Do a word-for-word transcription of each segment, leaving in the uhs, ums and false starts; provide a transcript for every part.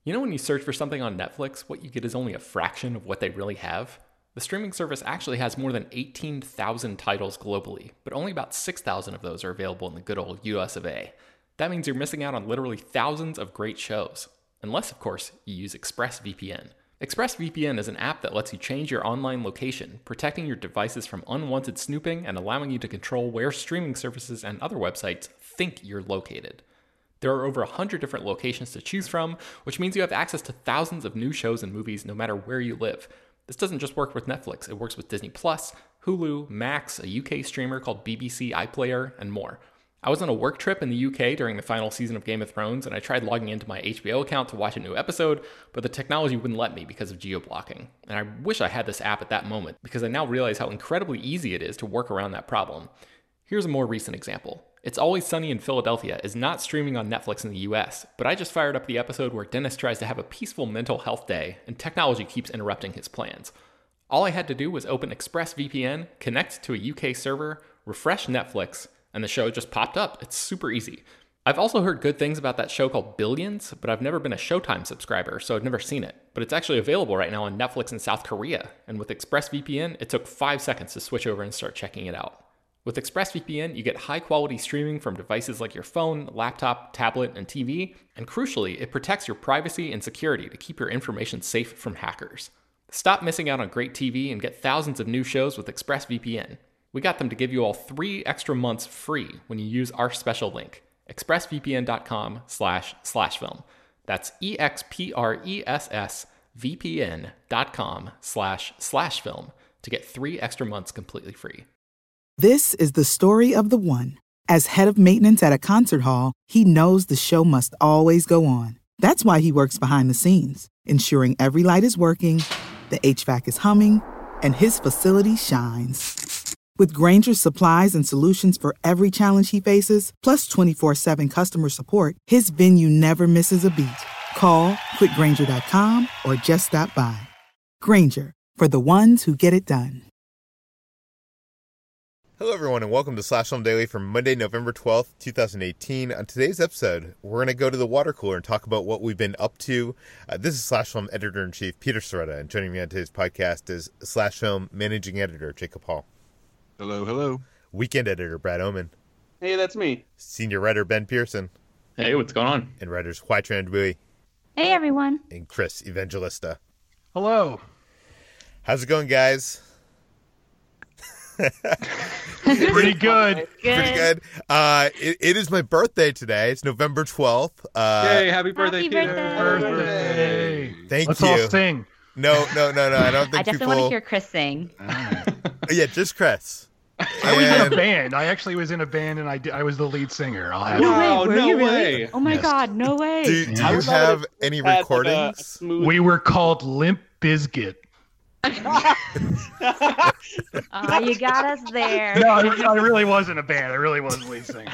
You know when you search for something on Netflix, what you get is only a fraction of what they really have? The streaming service actually has more than eighteen thousand titles globally, but only about six thousand of those are available in the good old U S of A. That means you're missing out on literally thousands of great shows. Unless, of course, you use ExpressVPN. ExpressVPN is an app that lets you change your online location, protecting your devices from unwanted snooping and allowing you to control where streaming services and other websites think you're located. There are over one hundred different locations to choose from, which means you have access to thousands of new shows and movies no matter where you live. This doesn't just work with Netflix, it works with Disney Plus, Hulu, Max, a U K streamer called B B C iPlayer, and more. I was on a work trip in the U K during the final season of Game of Thrones, and I tried logging into my H B O account to watch a new episode, but the technology wouldn't let me because of geo-blocking. And I wish I had this app at that moment, because I now realize how incredibly easy it is to work around that problem. Here's a more recent example. It's Always Sunny in Philadelphia is not streaming on Netflix in the U S, but I just fired up the episode where Dennis tries to have a peaceful mental health day, and technology keeps interrupting his plans. All I had to do was open ExpressVPN, connect to a U K server, refresh Netflix, and the show just popped up. It's super easy. I've also heard good things about that show called Billions, but I've never been a Showtime subscriber, so I've never seen it. But it's actually available right now on Netflix in South Korea, and with ExpressVPN, it took five seconds to switch over and start checking it out. With ExpressVPN, you get high-quality streaming from devices like your phone, laptop, tablet, and T V, and crucially, it protects your privacy and security to keep your information safe from hackers. Stop missing out on great T V and get thousands of new shows with ExpressVPN. We got them to give you all three extra months free when you use our special link, expressvpn.com slash slash film. That's E-X-P-R-E-S-S V-P-N.com slash slash film to get three extra months completely free. This is the story of the one. As head of maintenance at a concert hall, he knows the show must always go on. That's why he works behind the scenes, ensuring every light is working, the H V A C is humming, and his facility shines. With Grainger's supplies and solutions for every challenge he faces, plus twenty-four seven customer support, his venue never misses a beat. Call quick grainger dot com or just stop by. Grainger, for the ones who get it done. Hello, everyone, and welcome to Slash Film Daily for Monday, November twelfth, twenty eighteen. On today's episode, we're going to go to the water cooler and talk about what we've been up to. Uh, this is Slash Film Editor-in-Chief Peter Sciretta, and joining me on today's podcast is Slash Film Managing Editor Jacob Hall. Hello, hello. Weekend Editor Brad Oman. Hey, that's me. Senior Writer Ben Pearson. Hey, what's going on? And writers Hoai-Tran Bui. Hey, everyone. And Chris Evangelista. Hello. How's it going, guys? Pretty good. Good. Pretty good. Uh, it, it is my birthday today. It's November twelfth. Uh, Yay, happy birthday, Happy Peter. Birthday. Thank Let's you. all sing. No, no, no, no. I don't think I definitely people... want to hear Chris sing. Yeah, just Chris. I was in And- a band. I actually was in a band, and I, did, I was the lead singer. I'll have No Wow, way, were no you really? way. Oh my Yes. God, no way. Do, do I you would love it have if any Had, like, a- a recordings? smooth- We were called Limp Bizkit. Ah, you got us there. No, I, I really was in a band. I really was the lead singer.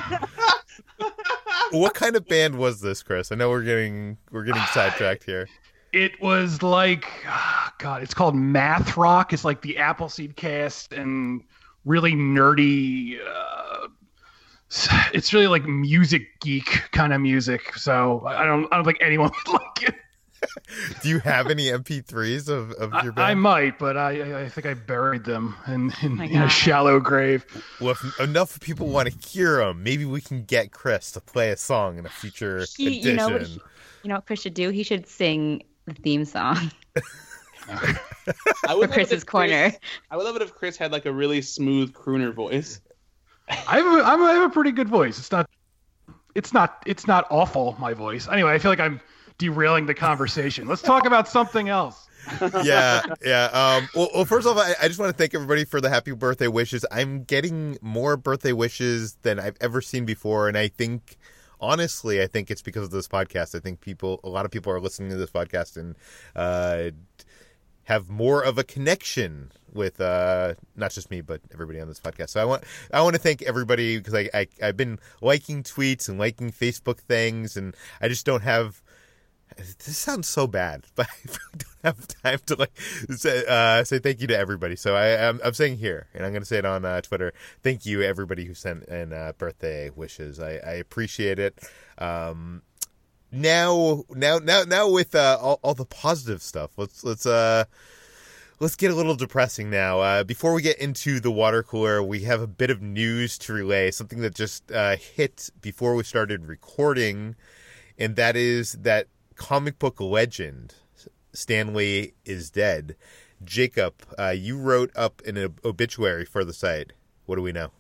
What kind of band was this, Chris? I know we're getting we're getting sidetracked here. It was like, ah, God, it's called math rock. It's like the Appleseed Cast and really nerdy. Uh, it's really like music geek kind of music. So I don't, I don't think anyone would like it. Do you have any M P threes of, of your I, I band? might, but I, I think I buried them in, in, my in a God. shallow grave. Well, if enough people want to hear them, maybe we can get Chris to play a song in a future He, edition. you know what? He, you know what Chris should do? He should sing the theme song I for would love it Chris's if Chris- corner. I would love it if Chris had like a really smooth crooner voice. I have, a, I'm- I have a pretty good voice. It's not, it's not, it's not awful. My voice. Anyway, I feel like I'm derailing the conversation. Let's talk about something else. yeah, yeah. Um, well, well, first off, I, I just want to thank everybody for the happy birthday wishes. I'm getting more birthday wishes than I've ever seen before, and I think, honestly, I think it's because of this podcast. I think people, a lot of people are listening to this podcast and uh, have more of a connection with uh, not just me, but everybody on this podcast. So I want, I want to thank everybody because I, I, I've been liking tweets and liking Facebook things, and I just don't have. This sounds so bad, but I really don't have time to like say, uh, say thank you to everybody. So I, I'm, I'm saying here, and I'm going to say it on uh, Twitter. Thank you, everybody who sent in uh, birthday wishes. I, I appreciate it. Um, now, now, now, now with uh, all, all the positive stuff, let's let's uh, let's get a little depressing now. Uh, before we get into the water cooler, we have a bit of news to relay. Something that just uh, hit before we started recording, and that is that comic book legend Stan Lee is dead. Jacob, uh, you wrote up an ob- obituary for the site. What do we know?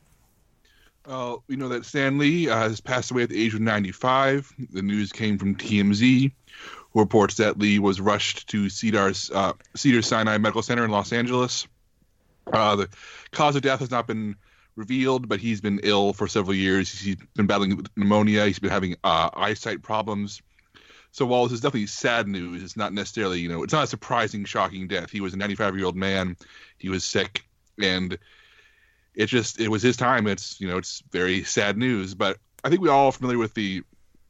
Uh, we know that Stan Lee uh, has passed away at the age of ninety-five. The news came from T M Z, who reports that Lee was rushed to Cedar's, uh, Cedars-Sinai Medical Center in Los Angeles. Uh, the cause of death has not been revealed, but he's been ill for several years. He's been battling pneumonia. He's been having uh, eyesight problems. So while this is definitely sad news, it's not necessarily, you know, it's not a surprising, shocking death. He was a ninety-five-year-old man. He was sick, and it just, it was his time. It's, you know, it's very sad news. But I think we're all familiar with the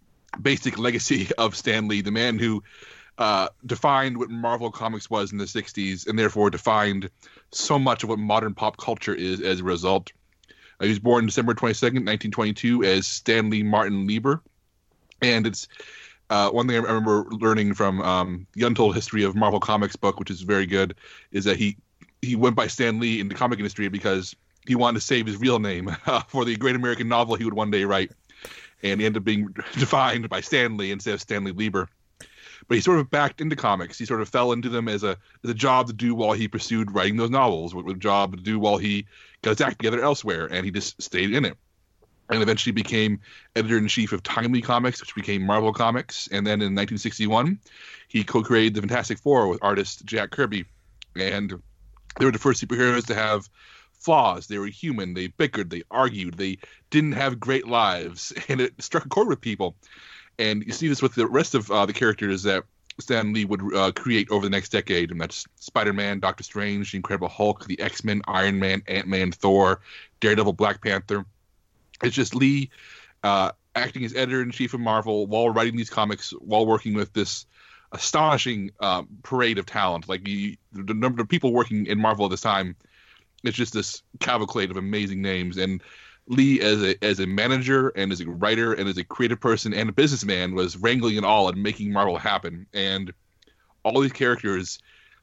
basic legacy of Stan Lee, the man who uh, defined what Marvel Comics was in the sixties, and therefore defined so much of what modern pop culture is as a result. Uh, he was born December twenty-second, nineteen twenty-two, as Stanley Martin Lieber. And it's uh, one thing I remember learning from um, the Untold History of Marvel Comics book, which is very good, is that he, he went by Stan Lee in the comic industry because he wanted to save his real name uh, for the great American novel he would one day write. And he ended up being defined by Stan Lee instead of Stanley Lieber. But he sort of backed into comics. He sort of fell into them as a as a job to do while he pursued writing those novels, a job to do while he got his act together elsewhere, and he just stayed in it. And eventually became editor-in-chief of Timely Comics, which became Marvel Comics. And then in nineteen sixty-one, he co-created the Fantastic Four with artist Jack Kirby. And they were the first superheroes to have flaws. They were human. They bickered. They argued. They didn't have great lives. And it struck a chord with people. And you see this with the rest of uh, the characters that Stan Lee would uh, create over the next decade. And that's Spider-Man, Doctor Strange, The Incredible Hulk, the X-Men, Iron Man, Ant-Man, Thor, Daredevil, Black Panther. It's just Lee uh, acting as editor-in-chief of Marvel while writing these comics, while working with this astonishing uh, parade of talent. Like the, the number of people working in Marvel at this time, it's just this cavalcade of amazing names. And Lee, as a as a manager and as a writer and as a creative person and a businessman, was wrangling it all and making Marvel happen. And all these characters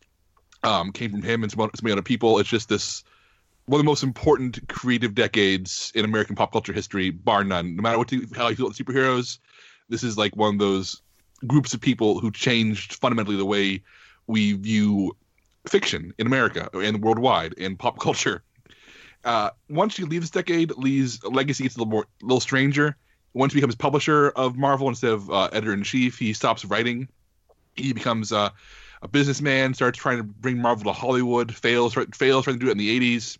um, came from him and some, some other people. It's just this one of the most important creative decades in American pop culture history, bar none. No matter what you, how you feel about superheroes, this is like one of those groups of people who changed fundamentally the way we view fiction in America and worldwide in pop culture. Uh, once you leave this decade, Lee's legacy gets a little more, a little stranger. Once he becomes publisher of Marvel instead of uh, editor-in-chief, he stops writing. He becomes uh, a businessman, starts trying to bring Marvel to Hollywood, fails, fails trying to do it in the eighties.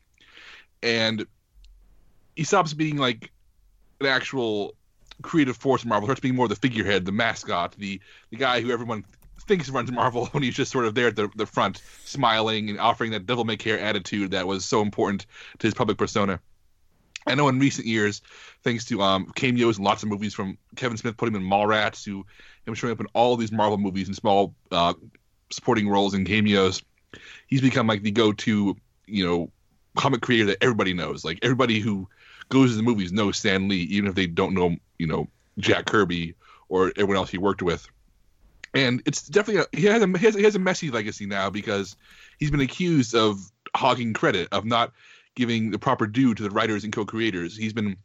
And he stops being like an actual creative force in Marvel, starts being more the figurehead, the mascot, the the guy who everyone thinks runs Marvel when he's just sort of there at the, the front, smiling and offering that devil-may-care attitude that was so important to his public persona. I know in recent years, thanks to um, cameos and lots of movies from Kevin Smith putting him in Mallrats, to him showing up in all these Marvel movies in small uh, supporting roles and cameos, he's become like the go-to, you know, comic creator that everybody knows. Like everybody who goes to the movies knows Stan Lee, even if they don't know, you know, Jack Kirby or everyone else he worked with. And it's definitely a, he has a he has, he has a messy legacy now because he's been accused of hogging credit, of not giving the proper due to the writers and co-creators. He's been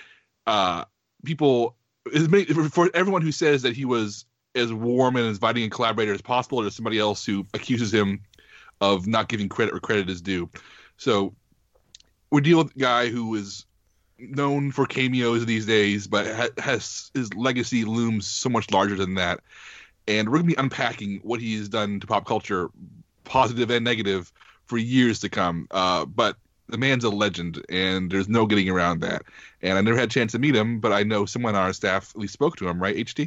uh people for everyone who says that he was as warm and as inviting a collaborator as possible, or somebody else who accuses him of not giving credit where credit is due. So we're dealing with a guy who is known for cameos these days, but ha- has his legacy looms so much larger than that. And we're going to be unpacking what he has done to pop culture, positive and negative, for years to come. Uh, but the man's a legend, and there's no getting around that. And I never had a chance to meet him, but I know someone on our staff at least spoke to him, right, H D?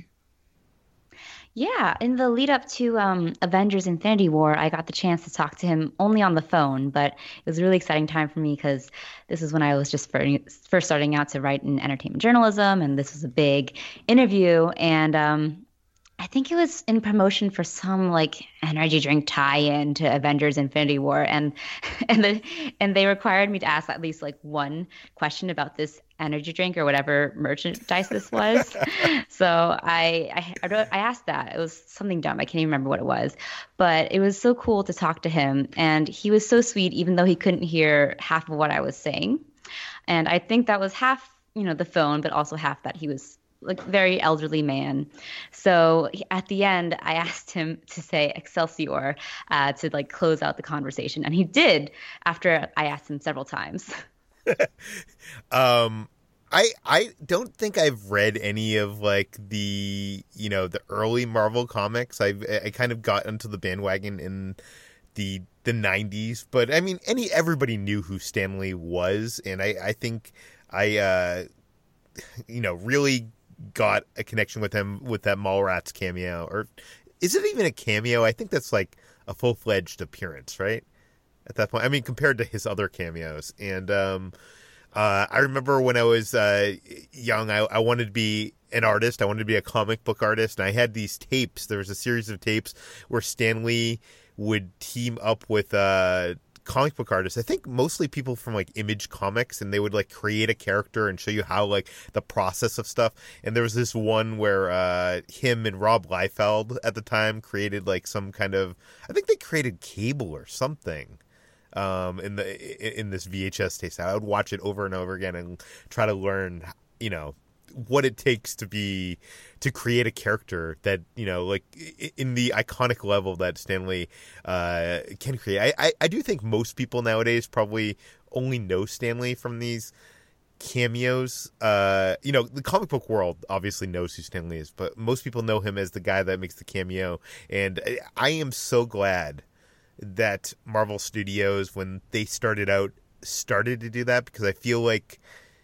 Yeah, in the lead up to um, Avengers Infinity War, I got the chance to talk to him only on the phone, but it was a really exciting time for me because this is when I was just first starting out to write in entertainment journalism, and this was a big interview. And um, I think it was in promotion for some like energy drink tie-in to Avengers Infinity War, and and the and they required me to ask at least like one question about this energy drink or whatever merchandise this was. So I I I, wrote, I asked that. It was something dumb. I can't even remember what it was, but it was so cool to talk to him, and he was so sweet, even though he couldn't hear half of what I was saying. And I think that was half, you know, the phone, but also half that he was like very elderly man. So he- at the end, I asked him to say Excelsior uh, to like close out the conversation, and he did after I asked him several times. um, I I don't think I've read any of like the you know the early Marvel comics. I I kind of got onto the bandwagon in the the nineties, but I mean, any everybody knew who Stan Lee was, and I I think I uh, you know really got a connection with him with that Mallrats cameo. Or is it even a cameo? I think that's like a full-fledged appearance, right? At that point, I mean, compared to his other cameos. And um, uh, I remember when I was uh, young, I, I wanted to be an artist. I wanted to be a comic book artist, and I had these tapes. There was a series of tapes where Stan Lee would team up with uh, comic book artists. I think mostly people from like Image Comics, and they would like create a character and show you how like the process of stuff. And there was this one where uh, him and Rob Liefeld at the time created like some kind of, I think they created Cable or something. Um, in the in this V H S tape, I would watch it over and over again and try to learn, you know, what it takes to be to create a character that, you know, like in the iconic level that Stan Lee uh, can create. I, I I do think most people nowadays probably only know Stan Lee from these cameos. Uh, you know, the comic book world obviously knows who Stan Lee is, but most people know him as the guy that makes the cameo. And I am so glad that Marvel Studios, when they started out, started to do that, because I feel like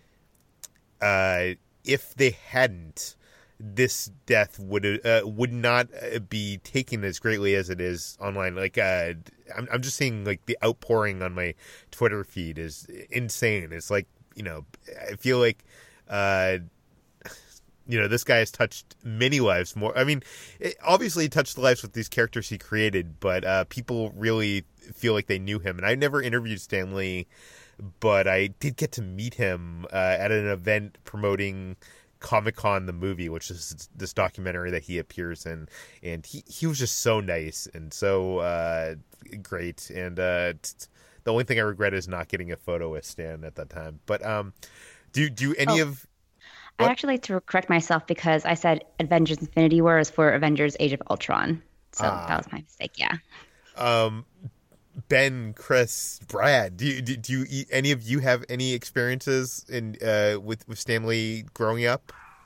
uh, if they hadn't, this death would uh, would not be taken as greatly as it is online. Like, uh, I'm I'm just seeing like the outpouring on my Twitter feed is insane. It's like, you know, I feel like, uh, you know, this guy has touched many lives more. I mean, it, obviously he touched lives with these characters he created, but uh, people really feel like they knew him. And I never interviewed Stan Lee, but I did get to meet him uh, at an event promoting Comic-Con the movie, which is this documentary that he appears in. And he, he was just so nice and so uh, great. And uh, the only thing I regret is not getting a photo with Stan at that time. But um, do, do any Oh. of... I'd What? actually like to correct myself because I said Avengers Infinity War is for Avengers Age of Ultron. So Ah. that was my mistake, yeah. Um, Ben, Chris, Brad, do you, do, do you any of you have any experiences in uh with with Stan Lee growing up?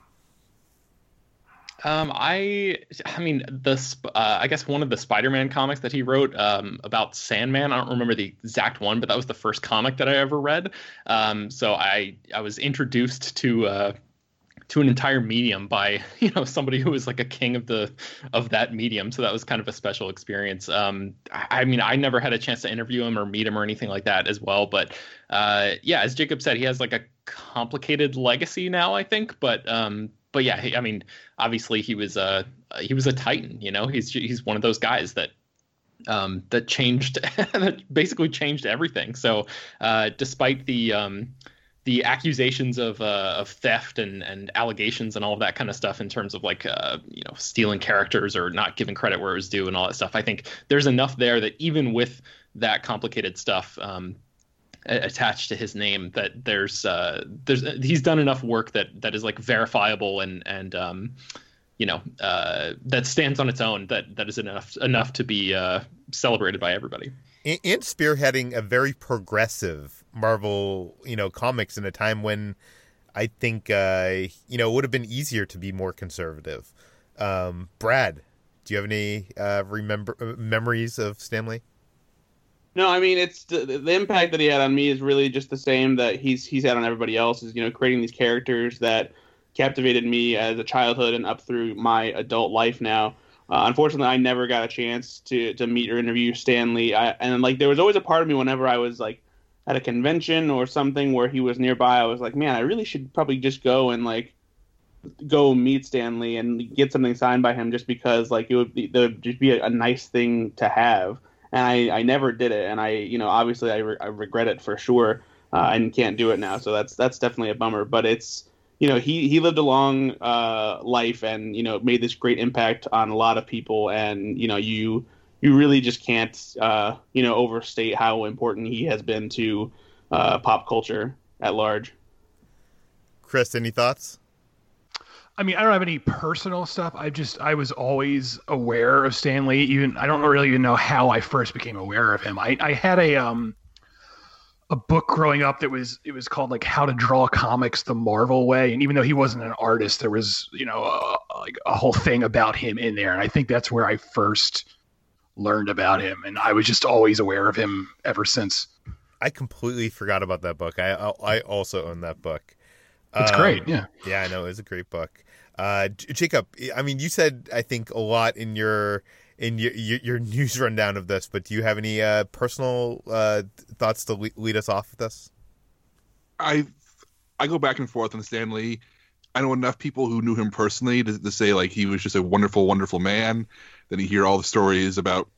Um, I, I mean, the sp- uh, I guess one of the Spider-Man comics that he wrote um, about Sandman. I don't remember the exact one, but that was the first comic that I ever read. Um, so I, I was introduced to uh, to an entire medium by, you know, somebody who was like a king of the of that medium. So that was kind of a special experience. Um, I, I mean, I never had a chance to interview him or meet him or anything like that as well. But uh, yeah, as Jacob said, he has like a complicated legacy now, I think. But um, but yeah, he, I mean, obviously he was a he was a titan. You know, he's he's one of those guys that um, that changed that basically changed everything. So uh, despite the um, the accusations of uh, of theft and, and allegations and all of that kind of stuff in terms of like uh, you know stealing characters or not giving credit where it was due and all that stuff, I think there's enough there that even with that complicated stuff um, a- attached to his name, that there's uh, there's he's done enough work that that is like verifiable and and um, you know uh, that stands on its own, that that is enough enough to be uh, celebrated by everybody. And, and spearheading a very progressive Marvel, you know, comics in a time when I think, uh, you know, it would have been easier to be more conservative. Um, Brad, do you have any uh, remember uh, memories of Stan Lee? No, I mean, it's the, the impact that he had on me is really just the same that he's he's had on everybody else. Is, you know, creating these characters that captivated me as a childhood and up through my adult life now. Uh, unfortunately, I never got a chance to to meet or interview Stan Lee. I, and like, there was always a part of me whenever I was like at a convention or something where he was nearby, I was like, man, I really should probably just go and like go meet Stan Lee and get something signed by him just because like it would be, it would just be a, a nice thing to have. And I, I never did it, and I you know obviously I, re- I regret it for sure, uh, and can't do it now. So that's that's definitely a bummer. But it's you know he he lived a long uh, life and you know made this great impact on a lot of people, and you know you you really just can't uh, you know overstate how important he has been to uh, pop culture at large. Chris, any thoughts? I mean, I don't have any personal stuff. I just, I was always aware of Stan Lee. Even, I don't really even know how I first became aware of him. I, I had a, um, a book growing up that was, it was called like How to Draw Comics the Marvel Way. And even though he wasn't an artist, there was, you know, a, like a whole thing about him in there. And I think that's where I first learned about him. And I was just always aware of him ever since. I completely forgot about that book. I, I also own that book. It's um, great. Yeah. Yeah, I know. It's a great book. Uh, Jacob, I mean, you said, I think, a lot in your in your, your, your news rundown of this, but do you have any uh, personal uh, thoughts to lead, lead us off with this? I I go back and forth on Stan Lee. I know enough people who knew him personally to, to say, like, he was just a wonderful, wonderful man. Then you hear all the stories about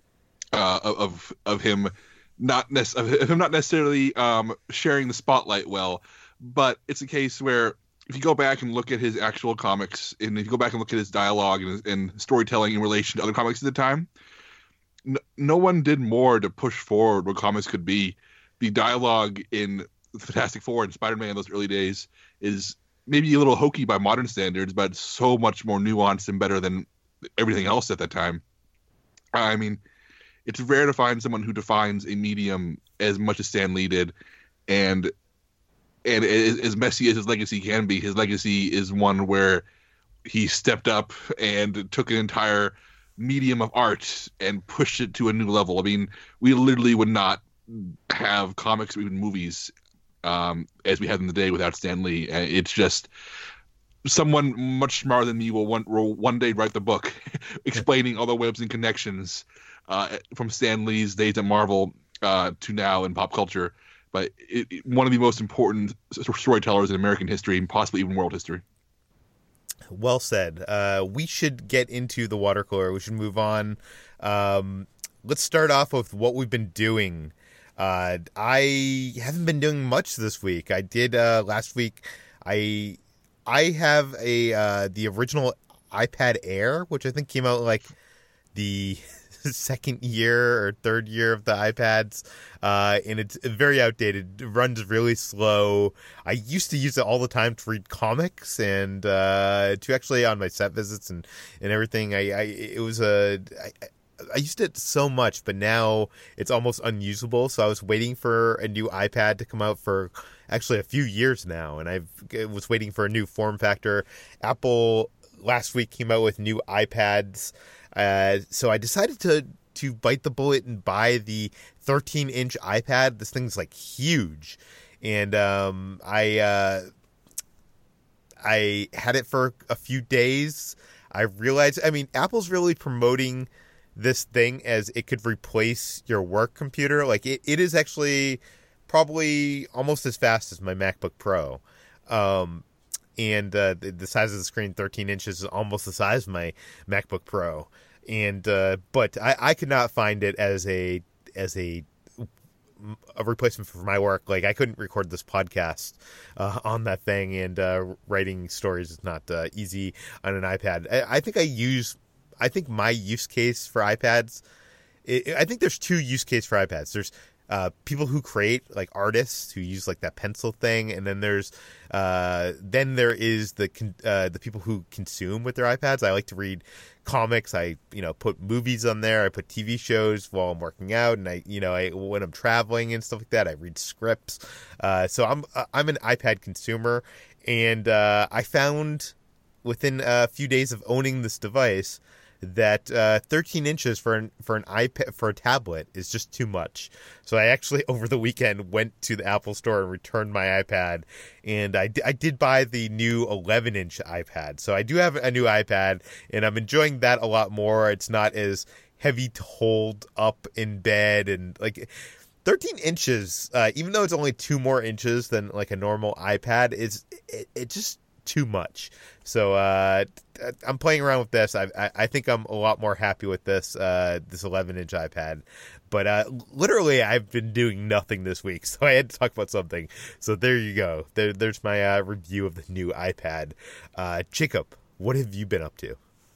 uh, of of him not nec- of him not necessarily um, sharing the spotlight well, but it's a case where if you go back and look at his actual comics, and if you go back and look at his dialogue and, and storytelling in relation to other comics at the time, no, no one did more to push forward what comics could be. The dialogue in Fantastic Four and Spider-Man in those early days is maybe a little hokey by modern standards, but so much more nuanced and better than everything else at that time. I mean, it's rare to find someone who defines a medium as much as Stan Lee did, and And as messy as his legacy can be, his legacy is one where he stepped up and took an entire medium of art and pushed it to a new level. I mean, we literally would not have comics or even movies um, as we had in the day without Stan Lee. It's just someone much smarter than me will one, will one day write the book explaining all the webs and connections uh, from Stan Lee's days at Marvel uh, to now in pop culture. But it, it, one of the most important storytellers in American history and possibly even world history. Well said. Uh, we should get into the water cooler. We should move on. Um, let's start off with what we've been doing. Uh, I haven't been doing much this week. I did uh, last week. I I have a uh, the original iPad Air, which I think came out like the second year or third year of the iPads, uh, and it's very outdated. It runs really slow. I used to use it all the time to read comics and uh, to actually on my set visits and, and everything. I, I it was a I, I used it so much, but now it's almost unusable. So I was waiting for a new iPad to come out for actually a few years now, and I've, I was waiting for a new form factor. Apple last week came out with new iPads. Uh, so I decided to, to bite the bullet and buy the thirteen inch iPad. This thing's like huge. And, um, I, uh, I had it for a few days. I realized, I mean, Apple's really promoting this thing as it could replace your work computer. Like it, it is actually probably almost as fast as my MacBook Pro. Um, And uh, the, the size of the screen, thirteen inches, is almost the size of my MacBook Pro. And uh, but I, I could not find it as a as a a replacement for my work. Like I couldn't record this podcast uh, on that thing, and uh, writing stories is not uh, easy on an iPad. I, I think I use. I think my use case for iPads. It, I think there's two use cases for iPads. There's Uh, people who create, like artists who use like that pencil thing, and then there's uh, then there is the con- uh, the people who consume with their iPads. I like to read comics. I you know put movies on there. I put T V shows while I'm working out, and I you know I when I'm traveling and stuff like that. I read scripts. Uh, so I'm I'm an iPad consumer, and uh, I found within a few days of owning this device that uh, thirteen inches for an for an iPad for a tablet is just too much. So I actually over the weekend went to the Apple Store and returned my iPad, and I, d- I did buy the new eleven inch iPad. So I do have a new iPad, and I'm enjoying that a lot more. It's not as heavy to hold up in bed, and like thirteen inches, uh, even though it's only two more inches than like a normal iPad, is it, it just too much. So uh, I'm playing around with this. I, I I think I'm a lot more happy with this uh, this eleven inch iPad. But uh, literally, I've been doing nothing this week, so I had to talk about something. So there you go. There, there's my uh, review of the new iPad. Uh, Jacob, what have you been up to?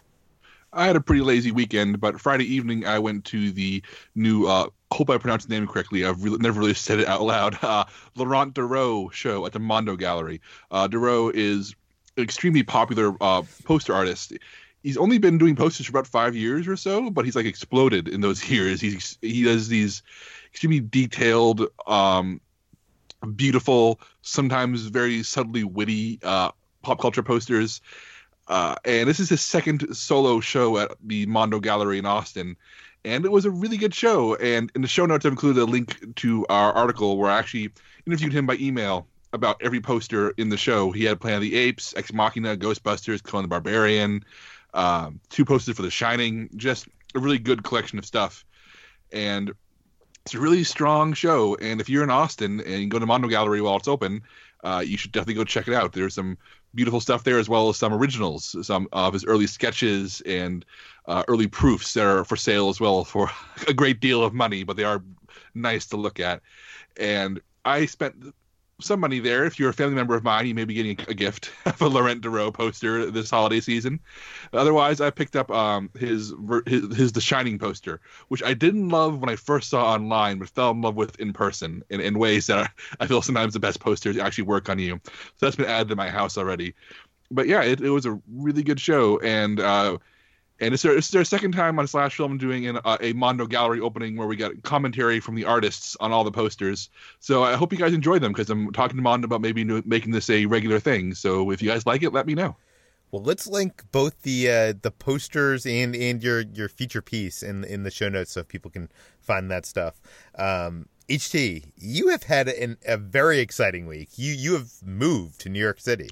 I had a pretty lazy weekend, but Friday evening I went to the new, uh, hope I pronounced the name correctly, I've really, never really said it out loud, uh, Laurent Duro show at the Mondo Gallery. Uh, Duro is an extremely popular uh, poster artist. He's only been doing posters for about five years or so, but he's like exploded in those years. He's He does these extremely detailed, um, beautiful, sometimes very subtly witty uh, pop culture posters. Uh, and this is his second solo show at the Mondo Gallery in Austin. And it was a really good show. And in the show notes, I've included a link to our article where I actually interviewed him by email about every poster in the show. He had Planet of the Apes, Ex Machina, Ghostbusters, Conan the Barbarian, um, two posters for The Shining, just a really good collection of stuff. And it's a really strong show. And if you're in Austin and you go to Mondo Gallery while it's open, uh, you should definitely go check it out. There's some beautiful stuff there, as well as some originals, some of his early sketches and uh, early proofs that are for sale as well for a great deal of money, but they are nice to look at. And I spent some money there. If you're a family member of mine, you may be getting a gift of a Laurent Duro poster this holiday season. Otherwise, I picked up um, his, his his The Shining poster, which I didn't love when I first saw online, but fell in love with in person in, in ways that are, I feel sometimes the best posters actually work on you. So that's been added to my house already. But yeah, it, it was a really good show, and uh, and it's their, it's their second time on Slash Film doing an, uh, a Mondo Gallery opening where we got commentary from the artists on all the posters. So I hope you guys enjoy them, because I'm talking to Mondo about maybe making this a regular thing. So if you guys like it, let me know. Well, let's link both the uh, the posters and, and your, your feature piece in in the show notes so people can find that stuff. Um, H T, you have had an, a very exciting week. You you have moved to New York City.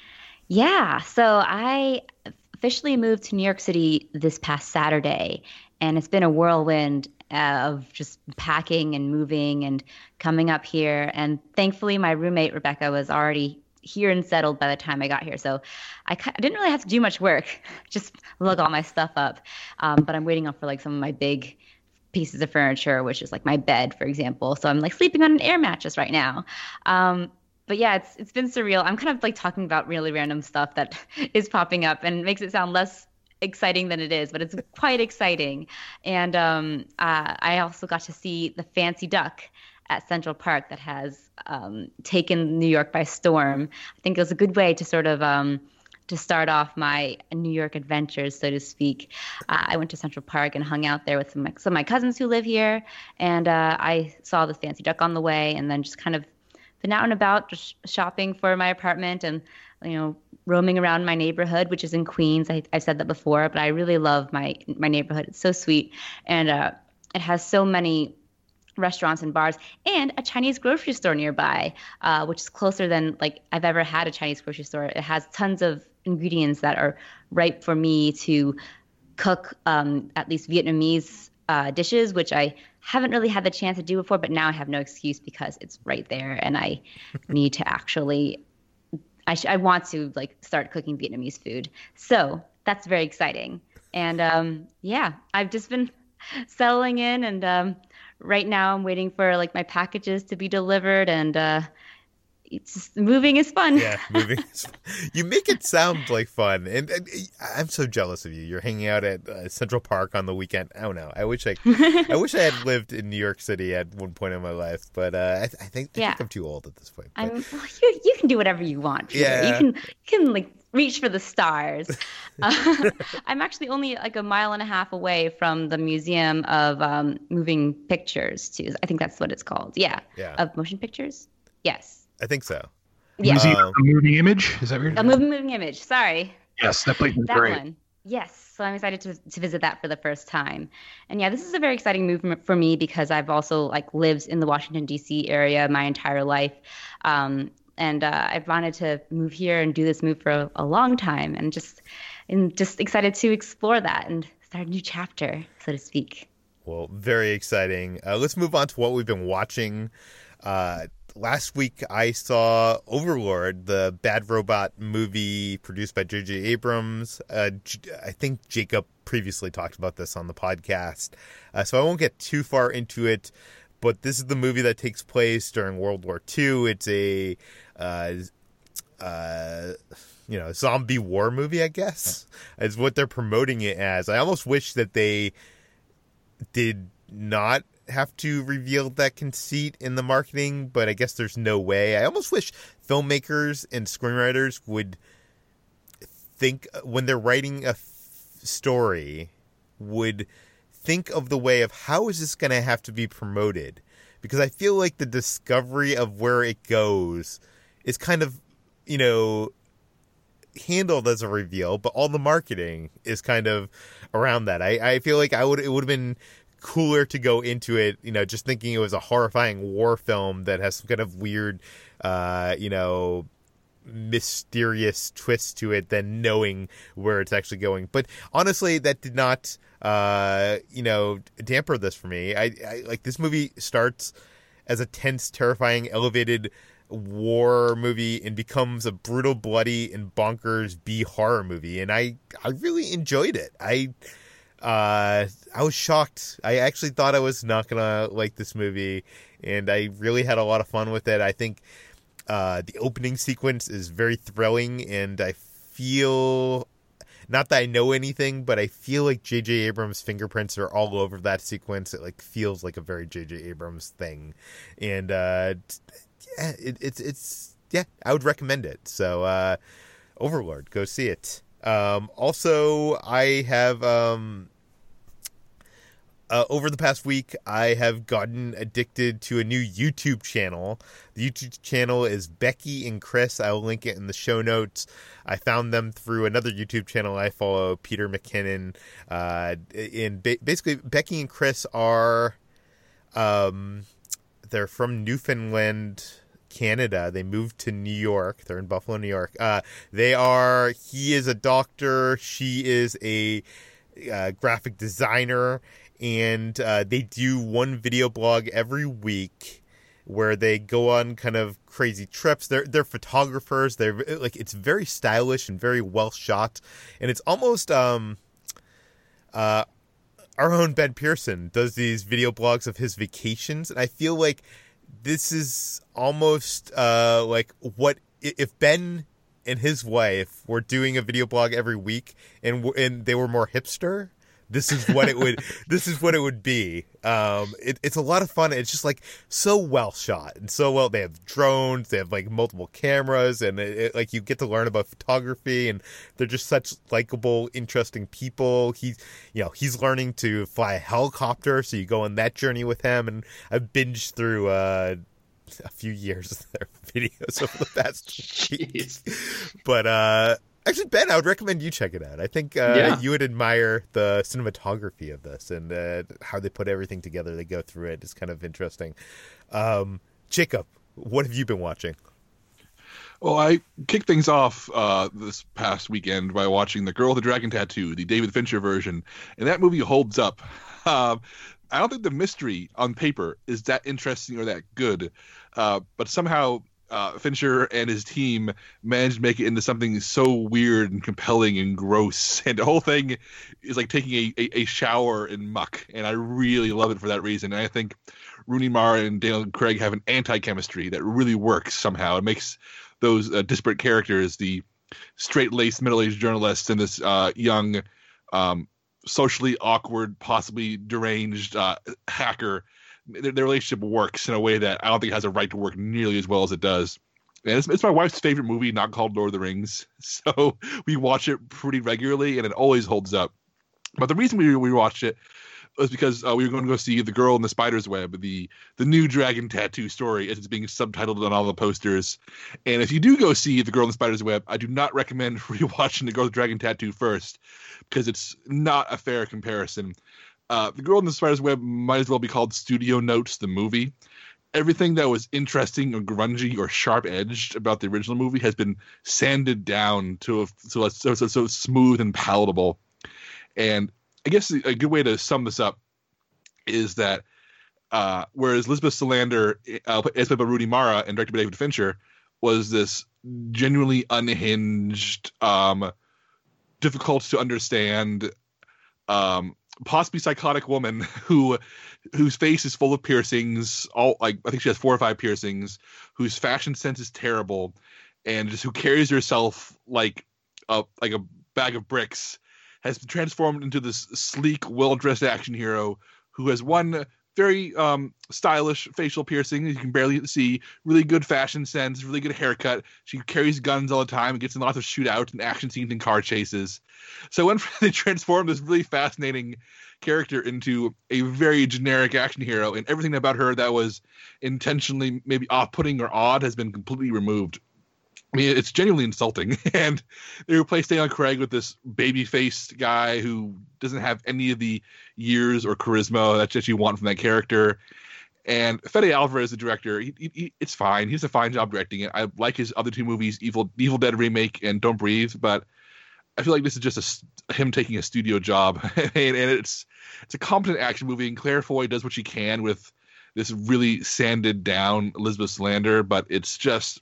Yeah, so I officially moved to New York City this past Saturday, and it's been a whirlwind of just packing and moving and coming up here. And thankfully, my roommate, Rebecca, was already here and settled by the time I got here. So I, I didn't really have to do much work, just lug all my stuff up. Um, but I'm waiting on for like some of my big pieces of furniture, which is like my bed, for example. So I'm like sleeping on an air mattress right now. Um, But yeah, it's it's been surreal. I'm kind of like talking about really random stuff that is popping up and makes it sound less exciting than it is, but it's quite exciting. And um, uh, I also got to see the Fancy Duck at Central Park that has um, taken New York by storm. I think it was a good way to sort of um, to start off my New York adventures, so to speak. Uh, I went to Central Park and hung out there with some, some of my cousins who live here, and uh, I saw the Fancy Duck on the way, and then just kind of been out and about just shopping for my apartment and, you know, roaming around my neighborhood, which is in Queens. I, I said that before, but I really love my my neighborhood. It's so sweet. And uh, it has so many restaurants and bars and a Chinese grocery store nearby, uh, which is closer than like I've ever had a Chinese grocery store. It has tons of ingredients that are ripe for me to cook um, at least Vietnamese uh, dishes, which I haven't really had the chance to do before, but now I have no excuse because it's right there, and I need to actually, I, sh- I want to like start cooking Vietnamese food. So that's very exciting. And um, yeah, I've just been settling in, and um, right now I'm waiting for like my packages to be delivered, and uh, it's just, moving is fun. Yeah, moving is fun. You make it sound like fun, and, and I'm so jealous of you. You're hanging out at uh, Central Park on the weekend. I don't know. I wish I, I wish I had lived in New York City at one point in my life, but uh, I, th- I think I yeah. think I'm too old at this point. But... I'm, well, you you can do whatever you want. Peter. Yeah, you can you can like reach for the stars. uh, I'm actually only like a mile and a half away from the Museum of um, Moving Pictures, too. I think that's what it's called. Yeah, yeah. Of motion pictures. Yes. I think so. Yeah. Museum Um, of the Moving Image? Is that weird? A moving, moving image. Sorry. Yes, that place is That great. one. Yes. So I'm excited to to visit that for the first time. And yeah, this is a very exciting move for me because I've also like lived in the Washington, D C area my entire life. Um, and uh, I've wanted to move here and do this move for a, a long time, and just and just excited to explore that and start a new chapter, so to speak. Well, very exciting. Uh, let's move on to what we've been watching. Uh, last week I saw Overlord, the Bad Robot movie produced by J J Abrams. Uh, I think Jacob previously talked about this on the podcast, uh, so I won't get too far into it. But this is the movie that takes place during World War Two. It's a, uh, uh, you know, zombie war movie, I guess, is what they're promoting it as. I almost wish that they did not have to reveal that conceit in the marketing, but I guess there's no way. I almost wish filmmakers and screenwriters would think, when they're writing a f- story, would think of the way of how is this going to have to be promoted, because I feel like the discovery of where it goes is kind of, you know, handled as a reveal, but all the marketing is kind of around that. I, I feel like I would it would have been cooler to go into it, you know, just thinking it was a horrifying war film that has some kind of weird, uh, you know, mysterious twist to it than knowing where it's actually going. But honestly, that did not, uh, you know, damper this for me. I, I like this movie starts as a tense, terrifying, elevated war movie and becomes a brutal, bloody, and bonkers B horror movie, and I I really enjoyed it. I uh I was shocked. I actually thought I was not gonna like this movie, and I really had a lot of fun with it. I think uh the opening sequence is very thrilling, and I feel, not that I know anything, but I feel like J J Abrams' fingerprints are all over that sequence. It like feels like a very J J Abrams thing, and uh yeah, it, it's it's yeah, I would recommend it. So uh Overlord, go see it. Um also, I have um Uh, over the past week, I have gotten addicted to a new YouTube channel. The YouTube channel is Becky and Chris. I will link it in the show notes. I found them through another YouTube channel I follow, Peter McKinnon. Uh, and ba- basically, Becky and Chris are, um, they're from Newfoundland, Canada. They moved to New York. They're in Buffalo, New York. Uh, they are, he is a doctor. She is a uh, graphic designer. And uh, they do one video blog every week where they go on kind of crazy trips. They're they're photographers. They're like, it's very stylish and very well shot, and it's almost um uh our own Ben Pearson does these video blogs of his vacations, and I feel like this is almost uh like what if Ben and his wife were doing a video blog every week, and and they were more hipster. This is what it would. This is what it would be. Um, it, it's a lot of fun. It's just like so well shot and so well. They have drones. They have like multiple cameras, and it, it, like you get to learn about photography. And they're just such likable, interesting people. He's, you know, he's learning to fly a helicopter, so you go on that journey with him. And I've binged through uh, a few years of their videos over the past weeks. But uh, actually, Ben, I would recommend you check it out. I think uh, Yeah. you would admire the cinematography of this, and uh, how they put everything together. They go through it. It's kind of interesting. Um, Jacob, what have you been watching? Well, I kicked things off uh, this past weekend by watching The Girl with the Dragon Tattoo, the David Fincher version, and that movie holds up. Um, I don't think the mystery on paper is that interesting or that good, uh, but somehow uh, Fincher and his team managed to make it into something so weird and compelling and gross, and the whole thing is like taking a, a, a shower in muck, and I really love it for that reason. And I think Rooney Mara and Daniel Craig have an anti-chemistry that really works somehow. It makes those uh, disparate characters, the straight-laced middle-aged journalist and this uh, young, um, socially awkward, possibly deranged uh, hacker, their, their relationship works in a way that I don't think it has a right to work nearly as well as it does. And it's, it's my wife's favorite movie, not called Lord of the Rings, so we watch it pretty regularly, and it always holds up. But the reason we we watched it was because uh, we were going to go see The Girl in the Spider's Web, the the new dragon tattoo story, as it's being subtitled on all the posters. And if you do go see The Girl in the Spider's Web, I do not recommend rewatching The Girl with the Dragon Tattoo first, because it's not a fair comparison. Uh, the Girl in the Spider's Web might as well be called Studio Notes, the movie. Everything that was interesting or grungy or sharp-edged about the original movie has been sanded down to a, so, so, so, so smooth and palatable. And I guess a good way to sum this up is that Uh, whereas Lisbeth Salander, uh, as played by Rooney Mara and directed by David Fincher, was this genuinely unhinged, um, difficult to understand, um, possibly psychotic woman who, whose face is full of piercings. All like I think she has four or five piercings. Whose fashion sense is terrible, and just who carries herself like a like a bag of bricks, has been transformed into this sleek, well-dressed action hero who has one very um, stylish facial piercing you can barely see, really good fashion sense, really good haircut. She carries guns all the time and gets in lots of shootouts and action scenes and car chases. So when they transformed this really fascinating character into a very generic action hero, and everything about her that was intentionally maybe off-putting or odd has been completely removed. I mean, it's genuinely insulting. And they replaced Daniel Craig with this baby-faced guy who doesn't have any of the years or charisma that just you want from that character. And Fede Alvarez, the director, he, he, it's fine. He does a fine job directing it. I like his other two movies, Evil Evil Dead Remake and Don't Breathe, but I feel like this is just a, him taking a studio job. and, and it's it's a competent action movie, and Claire Foy does what she can with this really sanded down Elizabeth Salander, but it's just...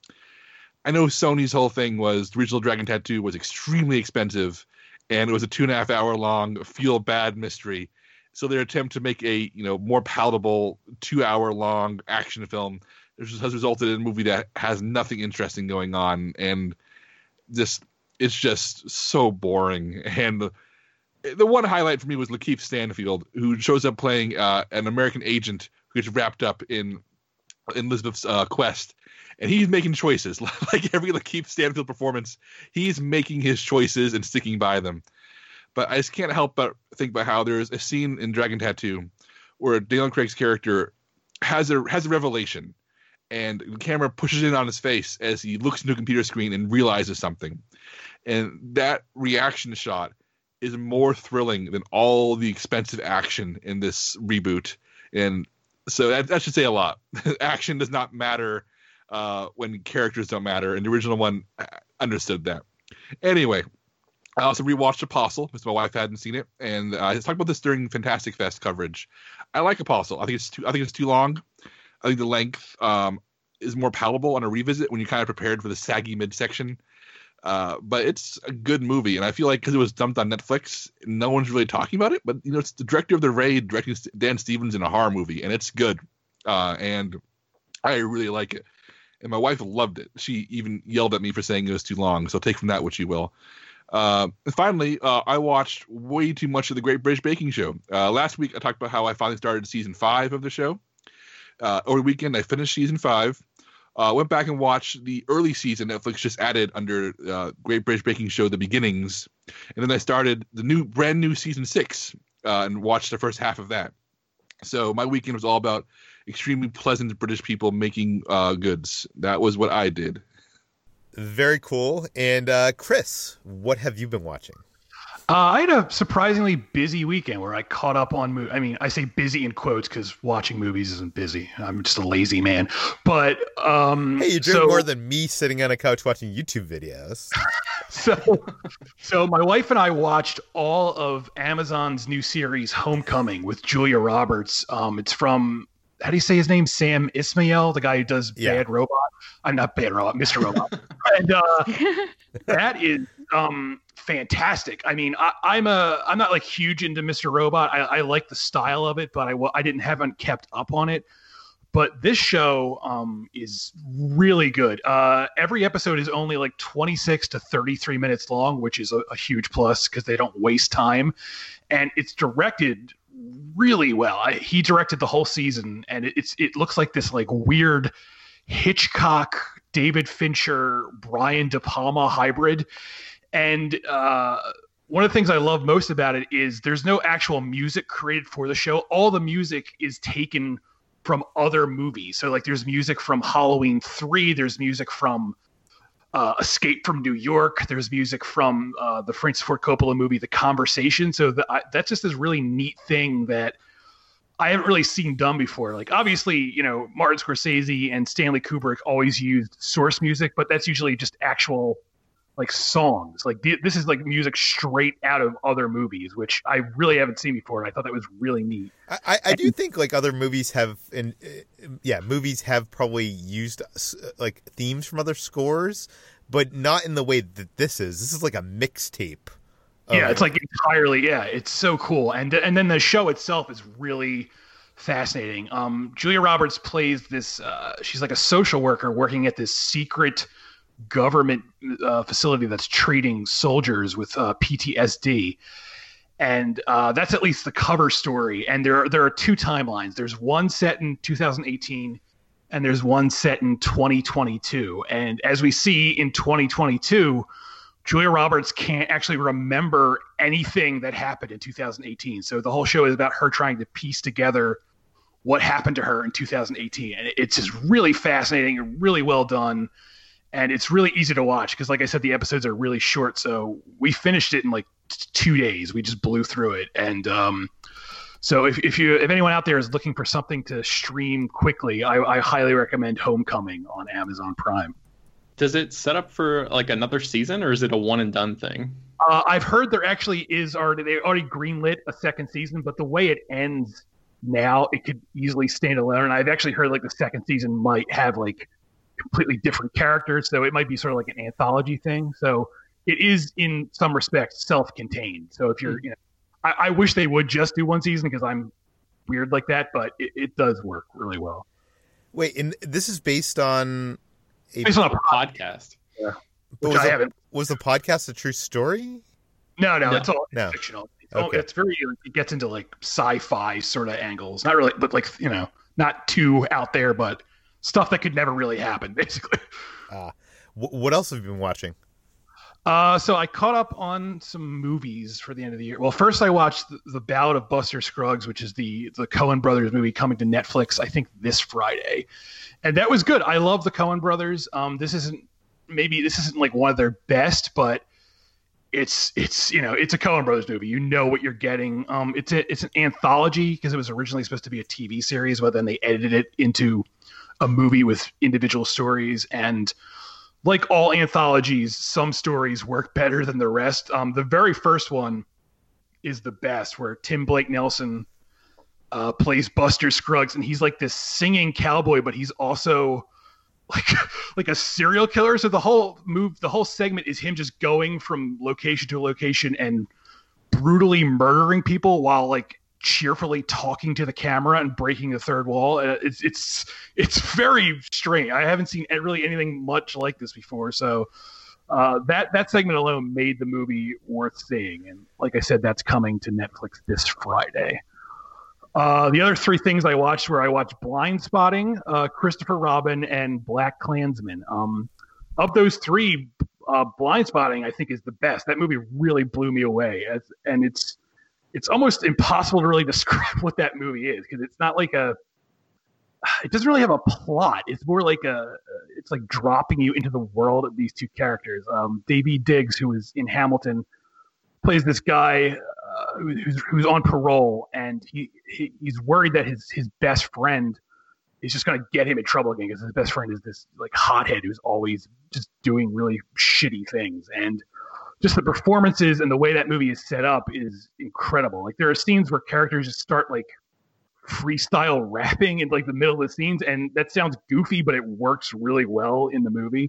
I know Sony's whole thing was the original Dragon Tattoo was extremely expensive, and it was a two and a half hour long feel bad mystery. So their attempt to make a you know more palatable two hour long action film has resulted in a movie that has nothing interesting going on, and this it's just so boring. And the, the one highlight for me was Lakeith Stanfield, who shows up playing uh, an American agent who gets wrapped up in in Elizabeth's uh, quest. And he's making choices. Like every Lakeith Stanfield performance, he's making his choices and sticking by them. But I just can't help but think about how there's a scene in Dragon Tattoo where Daniel Craig's character has a has a revelation, and the camera pushes in on his face as he looks into a computer screen and realizes something. And that reaction shot is more thrilling than all the expensive action in this reboot. And so that, that should say a lot. Action does not matter uh, when characters don't matter, and the original one understood that. Anyway, I also rewatched Apostle because my wife hadn't seen it, and uh, I talked about this during Fantastic Fest coverage. I like Apostle. I think it's too. I think it's too long. I think the length um, is more palatable on a revisit when you're kind of prepared for the saggy midsection. Uh, but it's a good movie, and I feel like because it was dumped on Netflix, no one's really talking about it. But you know, it's the director of The Raid directing Dan Stevens in a horror movie, and it's good. Uh, and I really like it. And my wife loved it. She even yelled at me for saying it was too long. So take from that what you will. Uh, and finally, uh, I watched way too much of the Great British Baking Show. Uh, last week, I talked about how I finally started season five of the show. Uh, over the weekend, I finished season five. Uh, went back and watched the early season Netflix just added under uh, Great British Baking Show, The Beginnings. And then I started the new, brand new season six uh, and watched the first half of that. So my weekend was all about extremely pleasant British people making uh, goods. That was what I did. Very cool. And uh, Chris, what have you been watching? Uh, I had a surprisingly busy weekend where I caught up on movies. I mean, I say busy in quotes because watching movies isn't busy. I'm just a lazy man. But um, hey, you're doing so, more than me sitting on a couch watching YouTube videos. so, so my wife and I watched all of Amazon's new series, Homecoming, with Julia Roberts. Um, it's from, how do you say his name? Sam Ismail, the guy who does Yeah. Bad Robot. I'm not Bad Robot, Mister Robot. And uh, that is um, fantastic. I mean, I, I'm a I'm not like huge into Mister Robot. I, I like the style of it, but I I didn't haven't kept up on it. But this show um, is really good. Uh, every episode is only like twenty-six to thirty-three minutes long, which is a, a huge plus because they don't waste time. And it's directed really well. I, he directed the whole season, and it, it's it looks like this like weird Hitchcock, David Fincher, Brian De Palma hybrid. And uh, one of the things I love most about it is there's no actual music created for the show. All the music is taken from other movies. So like there's music from Halloween three, there's music from uh, Escape from New York, there's music from uh, the Francis Ford Coppola movie, The Conversation. So the, I, that's just this really neat thing that I haven't really seen done before. Like obviously, you know, Martin Scorsese and Stanley Kubrick always used source music, but that's usually just actual like songs. Like th- this is like music straight out of other movies, which I really haven't seen before. And I thought that was really neat. I, I, I do think like other movies have, and uh, yeah, movies have probably used uh, like themes from other scores, but not in the way that this is. This is like a mixtape. Yeah, it's like entirely. Yeah, it's so cool, and and then the show itself is really fascinating. Um, Julia Roberts plays this. Uh, she's like a social worker working at this secret government uh, facility that's treating soldiers with uh, P T S D, and uh, that's at least the cover story. And there are, there are two timelines. There's one set in two thousand eighteen, and there's one set in twenty twenty-two. And as we see in twenty twenty-two, Julia Roberts can't actually remember anything that happened in two thousand eighteen. So the whole show is about her trying to piece together what happened to her in two thousand eighteen. And it's just really fascinating and really well done. And it's really easy to watch because, like I said, the episodes are really short. So we finished it in like t- two days. We just blew through it. And um, so if, if you if anyone out there is looking for something to stream quickly, I, I highly recommend Homecoming on Amazon Prime. Does it set up for like another season, or is it a one and done thing? Uh, I've heard there actually is already they already greenlit a second season, but the way it ends now, it could easily stand alone. And I've actually heard like the second season might have like completely different characters, so it might be sort of like an anthology thing. So it is in some respects self-contained. So if you're, you know, I, I wish they would just do one season because I'm weird like that, but it, it does work really well. Wait, and this is based on a Based on a podcast. Yeah. was, Which I the, haven't. was the podcast a true story? No, no, No. it's all No. fictional. It's, all, Okay. it's very, it gets into like sci-fi sort of angles. Not really, but like, you know, not too out there, but stuff that could never really happen, basically. Uh, w- what else have you been watching? Uh, so I caught up on some movies for the end of the year. Well, first I watched the, the Ballad of Buster Scruggs, which is the the Coen Brothers movie coming to Netflix, I think this Friday, and that was good. I love the Coen Brothers. Um, this isn't maybe this isn't like one of their best, but it's it's you know it's a Coen Brothers movie. You know what you're getting. Um, it's a, it's an anthology because it was originally supposed to be a T V series, but then they edited it into a movie with individual stories. And like all anthologies, some stories work better than the rest. Um, the very first one is the best, where Tim Blake Nelson uh, plays Buster Scruggs, and he's like this singing cowboy, but he's also like like a serial killer. So the whole move, the whole segment is him just going from location to location and brutally murdering people while like cheerfully talking to the camera and breaking the third wall. Uh, it's it's it's very strange. I haven't seen really anything much like this before. So uh, that that segment alone made the movie worth seeing. And like I said, that's coming to Netflix this Friday. Uh, the other three things I watched were I watched Blind Spotting, uh, Christopher Robin, and Black Klansman. Um, of those three, uh, Blind Spotting I think is the best. That movie really blew me away, as, and it's it's almost impossible to really describe what that movie is because it's not like a. It doesn't really have a plot. It's more like a. It's like dropping you into the world of these two characters. Um, Davey Diggs, who is in Hamilton, plays this guy uh, who's who's on parole, and he, he he's worried that his his best friend is just going to get him in trouble again because his best friend is this like hothead who's always just doing really shitty things. And just the performances and the way that movie is set up is incredible. Like there are scenes where characters just start like freestyle rapping in like the middle of the scenes, and that sounds goofy, but it works really well in the movie.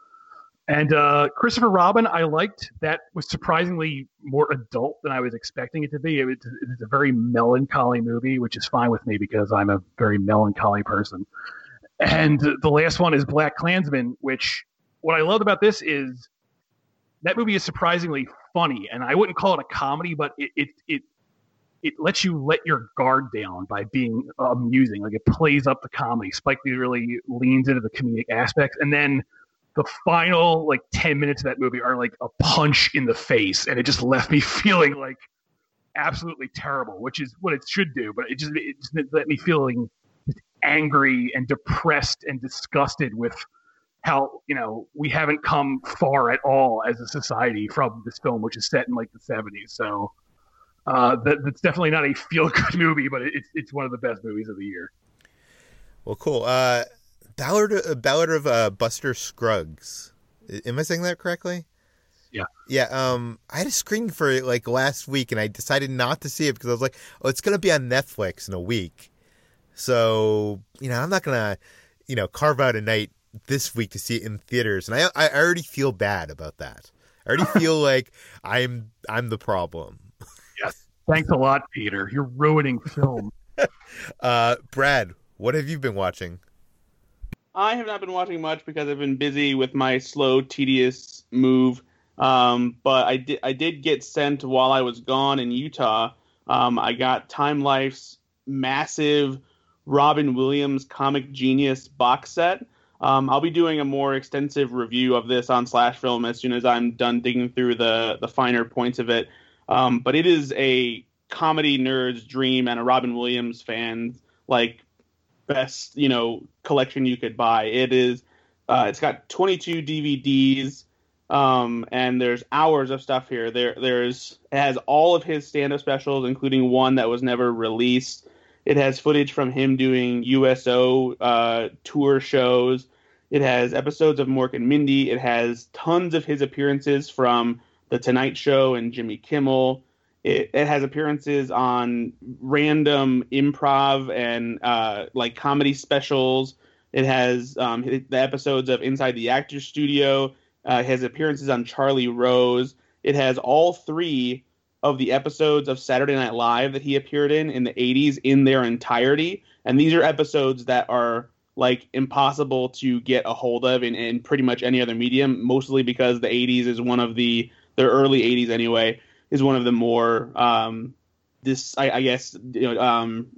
And uh, Christopher Robin, I liked. That was surprisingly more adult than I was expecting it to be. It was, it was a very melancholy movie, which is fine with me because I'm a very melancholy person. And the last one is Black Klansman, which what I loved about this is that movie is surprisingly funny. And I wouldn't call it a comedy, but it it it, it lets you let your guard down by being amusing. Like it plays up the comedy. Spike Lee really leans into the comedic aspects. And then the final like ten minutes of that movie are like a punch in the face, and it just left me feeling like absolutely terrible, which is what it should do. But it just it just let me feeling angry and depressed and disgusted with how, you know, we haven't come far at all as a society from this film, which is set in like the seventies. So uh, that, that's definitely not a feel-good movie, but it's it's one of the best movies of the year. Well, cool. Uh, Ballad, uh, Ballad of uh, Buster Scruggs. Am I saying that correctly? Yeah. Yeah, um, I had a screening for it like last week, and I decided not to see it because I was like, "Oh, it's gonna be on Netflix in a week." So, you know, I'm not gonna, you know, carve out a night this week to see it in theaters, and I I already feel bad about that. I already feel like I'm I'm the problem. Yes. Thanks a lot, Peter. You're ruining film. uh, Brad, what have you been watching? I have not been watching much because I've been busy with my slow, tedious move. Um, but I did I did get sent while I was gone in Utah. Um, I got Time Life's massive Robin Williams Comic Genius box set. Um, I'll be doing a more extensive review of this on Slash Film as soon as I'm done digging through the the finer points of it. Um, but it is a comedy nerd's dream and a Robin Williams fan like best you know collection you could buy. It is uh, it's got twenty-two D V Ds. Um, and there's hours of stuff here. There, there's it has all of his stand-up specials, including one that was never released. It has footage from him doing U S O uh, tour shows. It has episodes of Mork and Mindy. It has tons of his appearances from The Tonight Show and Jimmy Kimmel. It, it has appearances on random improv and uh, like comedy specials. It has um, the episodes of Inside the Actors Studio. Uh, it has appearances on Charlie Rose. It has all three of the episodes of Saturday Night Live that he appeared in in the eighties in their entirety. And these are episodes that are like impossible to get a hold of in, in pretty much any other medium, mostly because the eighties is one of the, the early eighties anyway, is one of the more, um, this, I, I guess, you know, um,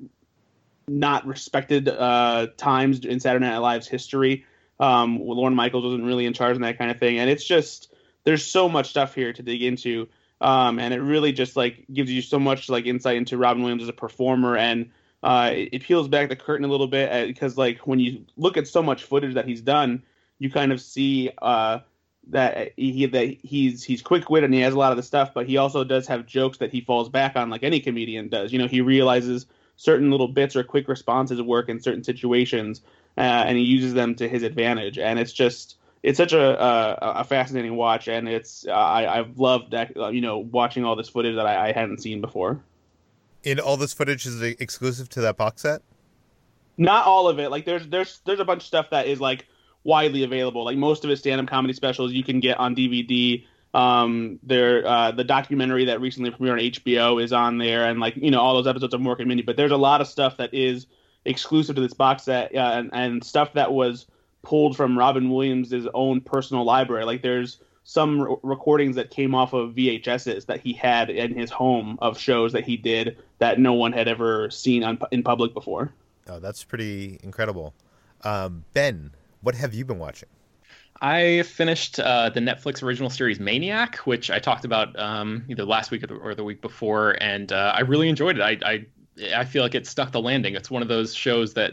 not respected uh, times in Saturday Night Live's history. Um, Lorne Michaels wasn't really in charge and that kind of thing. And it's just, there's so much stuff here to dig into. Um, and it really just like gives you so much like insight into Robin Williams as a performer. And uh, it, it peels back the curtain a little bit uh, because like when you look at so much footage that he's done, you kind of see uh, that he that he's he's quick-witted and he has a lot of the stuff, but he also does have jokes that he falls back on like any comedian does. You know, he realizes certain little bits or quick responses work in certain situations. Uh, and he uses them to his advantage, and it's just it's such a a, a fascinating watch, and it's uh, I I've loved that, uh, you know watching all this footage that I, I hadn't seen before. And all this footage is exclusive to that box set? Not all of it. Like there's there's there's a bunch of stuff that is like widely available. Like most of his stand-up comedy specials you can get on D V D. Um, there uh, the documentary that recently premiered on H B O is on there, and like you know all those episodes of Mork and Mindy. But there's a lot of stuff that is exclusive to this box set, uh, and, and stuff that was pulled from Robin Williams' own personal library. Like there's some re- recordings that came off of V H S's that he had in his home of shows that he did that no one had ever seen on, in public before. Oh, that's pretty incredible. Um, Ben, what have you been watching? I finished uh, the Netflix original series Maniac, which I talked about um, either last week or the, or the week before, and uh, I really enjoyed it. I, I I feel like it stuck the landing. It's one of those shows that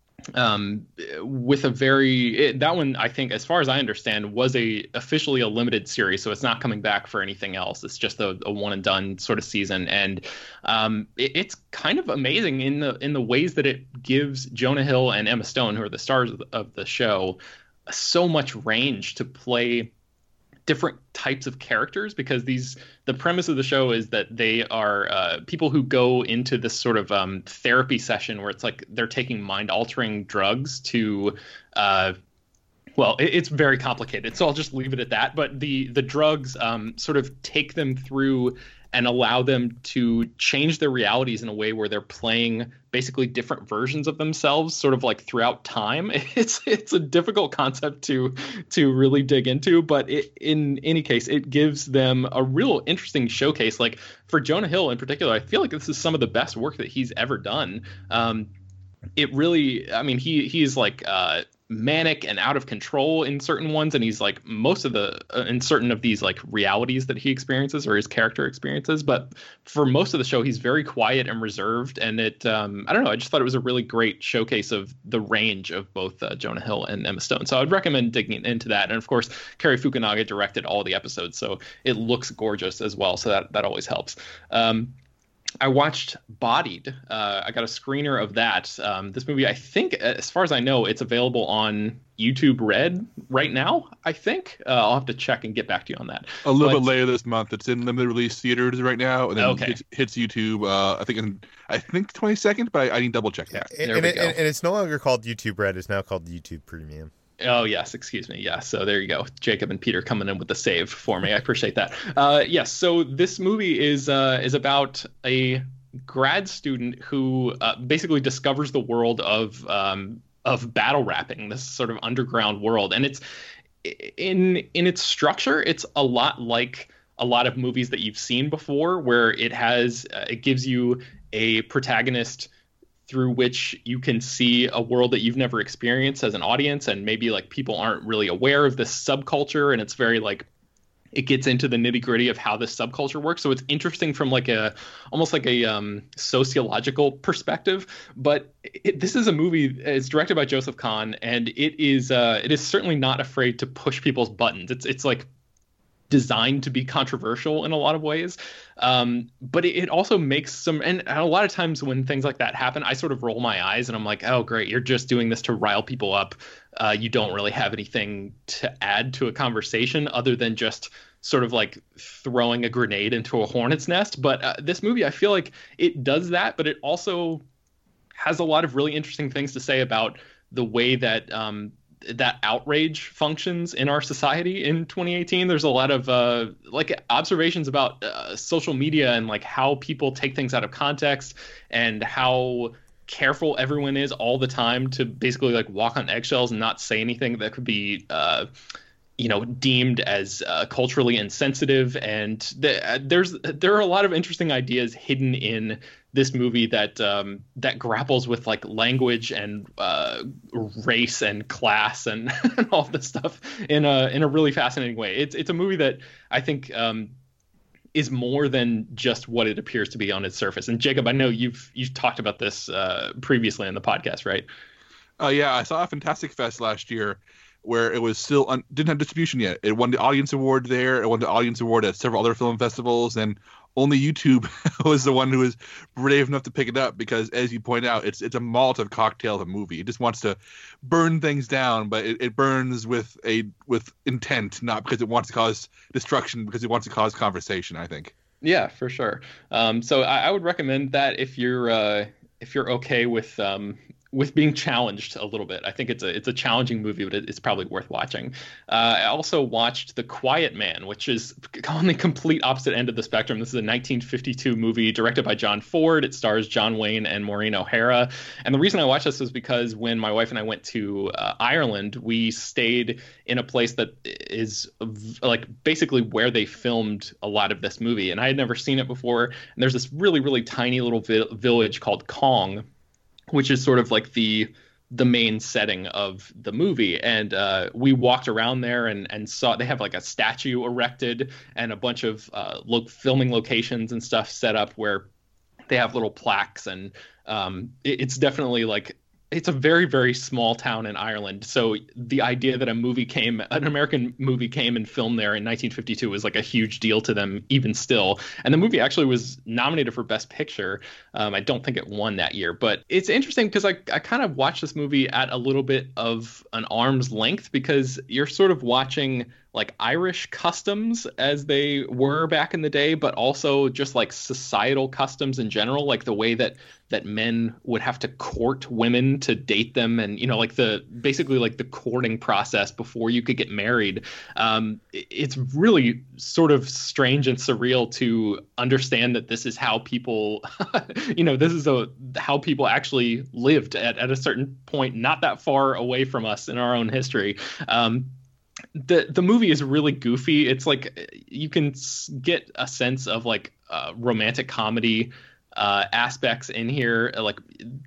um, with a very it, that one, I think, as far as I understand, was a officially a limited series, so it's not coming back for anything else. It's just a, a one and done sort of season, and um, it, it's kind of amazing in the in the ways that it gives Jonah Hill and Emma Stone, who are the stars of the, of the show, so much range to play different types of characters, because these the premise of the show is that they are uh, people who go into this sort of um, therapy session where it's like they're taking mind altering drugs to uh, well, it, it's very complicated, so I'll just leave it at that. But the the drugs um, sort of take them through and allow them to change their realities in a way where they're playing basically different versions of themselves, sort of like throughout time. It's it's a difficult concept to to really dig into, but it, in any case, it gives them a real interesting showcase. Like for Jonah Hill in particular, I feel like this is some of the best work that he's ever done. Um, it really, I mean, he he's like uh, manic and out of control in certain ones, and he's like most of the uh, in certain of these like realities that he experiences or his character experiences. But for most of the show, he's very quiet and reserved, and it um, I don't know, I just thought it was a really great showcase of the range of both uh, Jonah Hill and Emma Stone. So I'd recommend digging into that. And of course, Cary Fukunaga directed all the episodes, so it looks gorgeous as well. So that that always helps. Um, I watched Bodied. Uh, I got a screener of that. Um, this movie, I think, as far as I know, it's available on YouTube Red right now. I think uh, I'll have to check and get back to you on that. A little But- bit later this month. It's in limited release theaters right now, and then Okay. hits, hits YouTube. Uh, I think in I think twenty-second, but I, I need to double check that. And, There and, we it, go. and it's no longer called YouTube Red. It's now called YouTube Premium. Oh, yes. Excuse me. Yeah. So there you go. Jacob and Peter coming in with the save for me. I appreciate that. Uh, yes. So this movie is uh, is about a grad student who uh, basically discovers the world of um, of battle rapping, this sort of underground world. And it's in in its structure, it's a lot like a lot of movies that you've seen before, where it has uh, it gives you a protagonist through which you can see a world that you've never experienced as an audience, and maybe like people aren't really aware of this subculture, and it's very like it gets into the nitty gritty of how this subculture works. So it's interesting from like a almost like a um, sociological perspective. But it, this is a movie. It's directed by Joseph Kahn, and it is uh, it is certainly not afraid to push people's buttons. It's it's like designed to be controversial in a lot of ways. Um, but it, it also makes some, and a lot of times when things like that happen, I sort of roll my eyes and I'm like, oh, great, you're just doing this to rile people up. Uh, you don't really have anything to add to a conversation other than just sort of like throwing a grenade into a hornet's nest. But uh, this movie, I feel like it does that, but it also has a lot of really interesting things to say about the way that um, that outrage functions in our society in twenty eighteen. There's a lot of uh, like observations about uh, social media and like how people take things out of context and how careful everyone is all the time to basically like walk on eggshells and not say anything that could be uh, you know, deemed as uh, culturally insensitive. And the, there's there are a lot of interesting ideas hidden in this movie that um, that grapples with like language and uh, race and class and, and all this stuff in a in a really fascinating way. It's it's a movie that I think um, is more than just what it appears to be on its surface. And Jacob, I know you've you've talked about this uh, previously on the podcast, right? Uh, yeah, I saw a Fantastic Fest last year where it was still un- didn't have distribution yet. It won the audience award there. It won the audience award at several other film festivals, and only YouTube was the one who was brave enough to pick it up because, as you point out, it's it's a Molotov cocktail of a movie. It just wants to burn things down, but it, it burns with a with intent, not because it wants to cause destruction, because it wants to cause conversation, I think. Yeah, for sure. Um, so I, I would recommend that if you're uh, if you're okay with um, with being challenged a little bit. I think it's a it's a challenging movie, but it, it's probably worth watching. Uh, I also watched The Quiet Man, which is on the complete opposite end of the spectrum. This is a nineteen fifty-two movie directed by John Ford. It stars John Wayne and Maureen O'Hara. And the reason I watched this was because when my wife and I went to uh, Ireland, we stayed in a place that is like basically where they filmed a lot of this movie. And I had never seen it before. And there's this really, really tiny little vi- village called Kong, which is sort of like the the main setting of the movie. And uh, we walked around there and, and saw they have like a statue erected and a bunch of uh, lo- filming locations and stuff set up where they have little plaques. And um, it, it's definitely like it's a very, very small town in Ireland. So the idea that a movie came, an American movie came and filmed there in nineteen fifty-two was like a huge deal to them even still. And the movie actually was nominated for Best Picture. Um, I don't think it won that year, but it's interesting because I, I kind of watched this movie at a little bit of an arm's length because you're sort of watching like Irish customs as they were back in the day, but also just like societal customs in general, like the way that that men would have to court women to date them, and you know, like the basically like the courting process before you could get married. Um, it's really sort of strange and surreal to understand that this is how people, you know, this is a how people actually lived at, at a certain point, not that far away from us in our own history. Um, the the movie is really goofy. It's like you can get a sense of like uh, romantic comedy uh, aspects in here, like,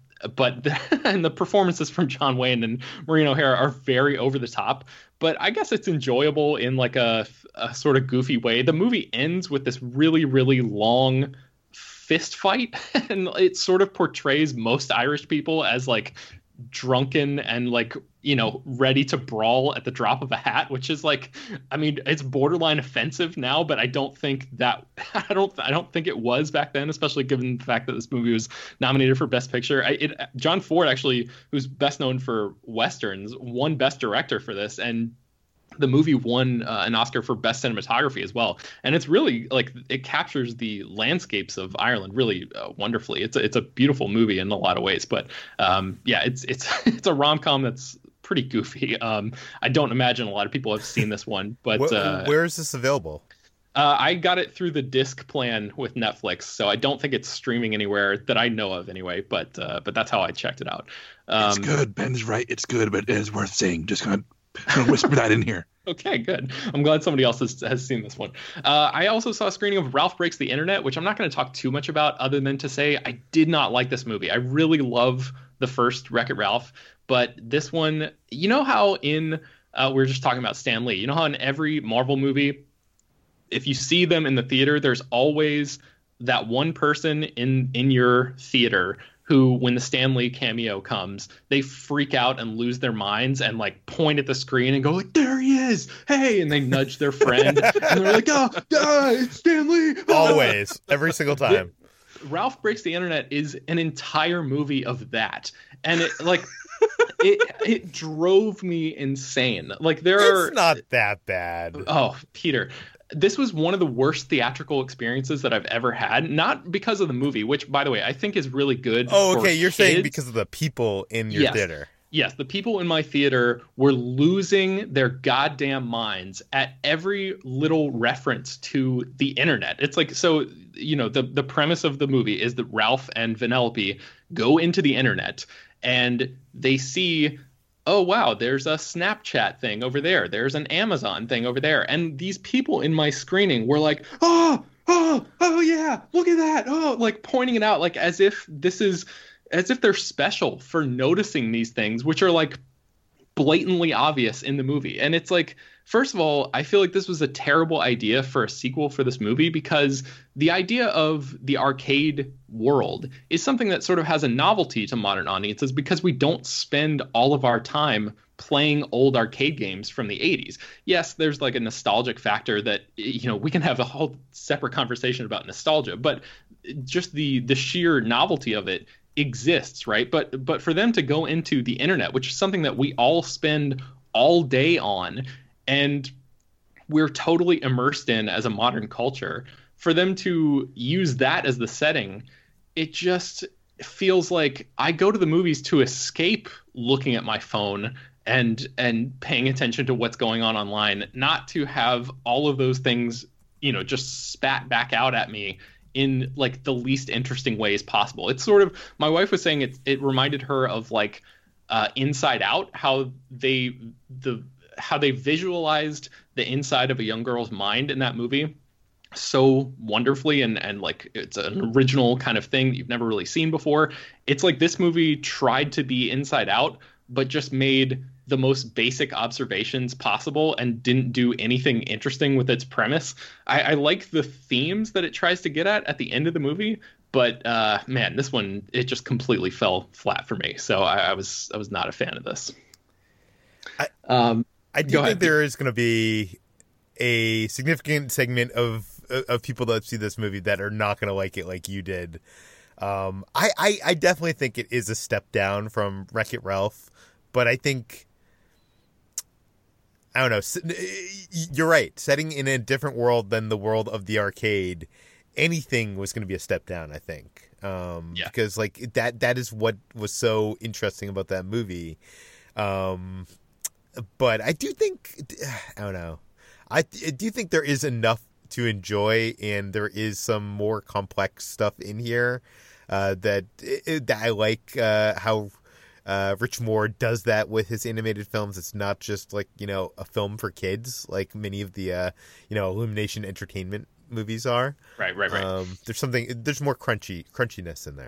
but the, and the performances from John Wayne and Maureen O'Hara are very over the top. But I guess it's enjoyable in like a, a sort of goofy way. The movie ends with this really really long fist fight, and it sort of portrays most Irish people as like drunken and like, you know, ready to brawl at the drop of a hat, which is like, I mean, it's borderline offensive now, but I don't think that I don't I don't think it was back then, especially given the fact that this movie was nominated for Best Picture. I, it, John Ford, actually, who's best known for Westerns, won Best Director for this, and the movie won uh, an Oscar for Best Cinematography as well. And it's really like it captures the landscapes of Ireland really uh, wonderfully. It's a, it's a beautiful movie in a lot of ways. But um, yeah, it's it's it's a rom-com that's pretty goofy. Um, I don't imagine a lot of people have seen this one. But Where, uh, where is this available? Uh, I got it through the disc plan with Netflix, so I don't think it's streaming anywhere that I know of anyway. But uh, but that's how I checked it out. Um, it's good. Ben's right. It's good, but it is worth saying. Just gonna, gonna whisper that in here. Okay, good. I'm glad somebody else has, has seen this one. Uh, I also saw a screening of Ralph Breaks the Internet, which I'm not going to talk too much about other than to say I did not like this movie. I really love the first Wreck-It Ralph, but this one, you know how in, uh, we were just talking about Stan Lee, you know how in every Marvel movie, if you see them in the theater, there's always that one person in, in your theater who, when the Stan Lee cameo comes, they freak out and lose their minds and like point at the screen and go like, there he is, hey, and they nudge their friend and they're like, oh, oh it's Stan Lee. Always, every single time. Ralph Breaks the Internet is an entire movie of that, and it like it it drove me insane. Like there are, it's not that bad. Oh, Peter. This was one of the worst theatrical experiences that I've ever had. Not because of the movie, which, by the way, I think is really good. Oh, okay. You're kids. saying because of the people in your yes. theater. Yes, the people in my theater were losing their goddamn minds at every little reference to the internet. It's like, so, you know, the, the premise of the movie is that Ralph and Vanellope go into the internet and they see, oh, wow, there's a Snapchat thing over there. There's an Amazon thing over there. And these people in my screening were like, oh, oh, oh, yeah, look at that. Oh, like pointing it out like as if this is as if they're special for noticing these things, which are like blatantly obvious in the movie. And it's like, first of all, I feel like this was a terrible idea for a sequel for this movie because the idea of the arcade world is something that sort of has a novelty to modern audiences because we don't spend all of our time playing old arcade games from the eighties. Yes, there's like a nostalgic factor that, you know, we can have a whole separate conversation about nostalgia, but just the the sheer novelty of it exists, right? But but for them to go into the internet, which is something that we all spend all day on and we're totally immersed in as a modern culture, for them to use that as the setting, it just feels like I go to the movies to escape looking at my phone and and paying attention to what's going on online, not to have all of those things, you know, just spat back out at me in like the least interesting ways possible. It's sort of, my wife was saying it it reminded her of like uh, Inside Out, how they the how they visualized the inside of a young girl's mind in that movie so wonderfully, and and like it's an original kind of thing that you've never really seen before. It's like this movie tried to be Inside Out, but just made the most basic observations possible and didn't do anything interesting with its premise. I, I like the themes that it tries to get at at the end of the movie, but uh, man, this one, it just completely fell flat for me. So I, I was I was not a fan of this. I, um, I do think ahead. there is going to be a significant segment of of people that see this movie that are not going to like it like you did. Um, I, I, I definitely think it is a step down from Wreck-It Ralph, but I think, I don't know, you're right. Setting in a different world than the world of the arcade, anything was going to be a step down, I think. Um, yeah. Because like that that is what was so interesting about that movie. Um, but I do think, I don't know, I, I do think there is enough to enjoy, and there is some more complex stuff in here uh, that that I like uh, how uh, Rich Moore does that with his animated films. It's not just like, you know, a film for kids like many of the uh, you know, Illumination Entertainment movies are. Right, right, right. Um, there's something. There's more crunchy crunchiness in there.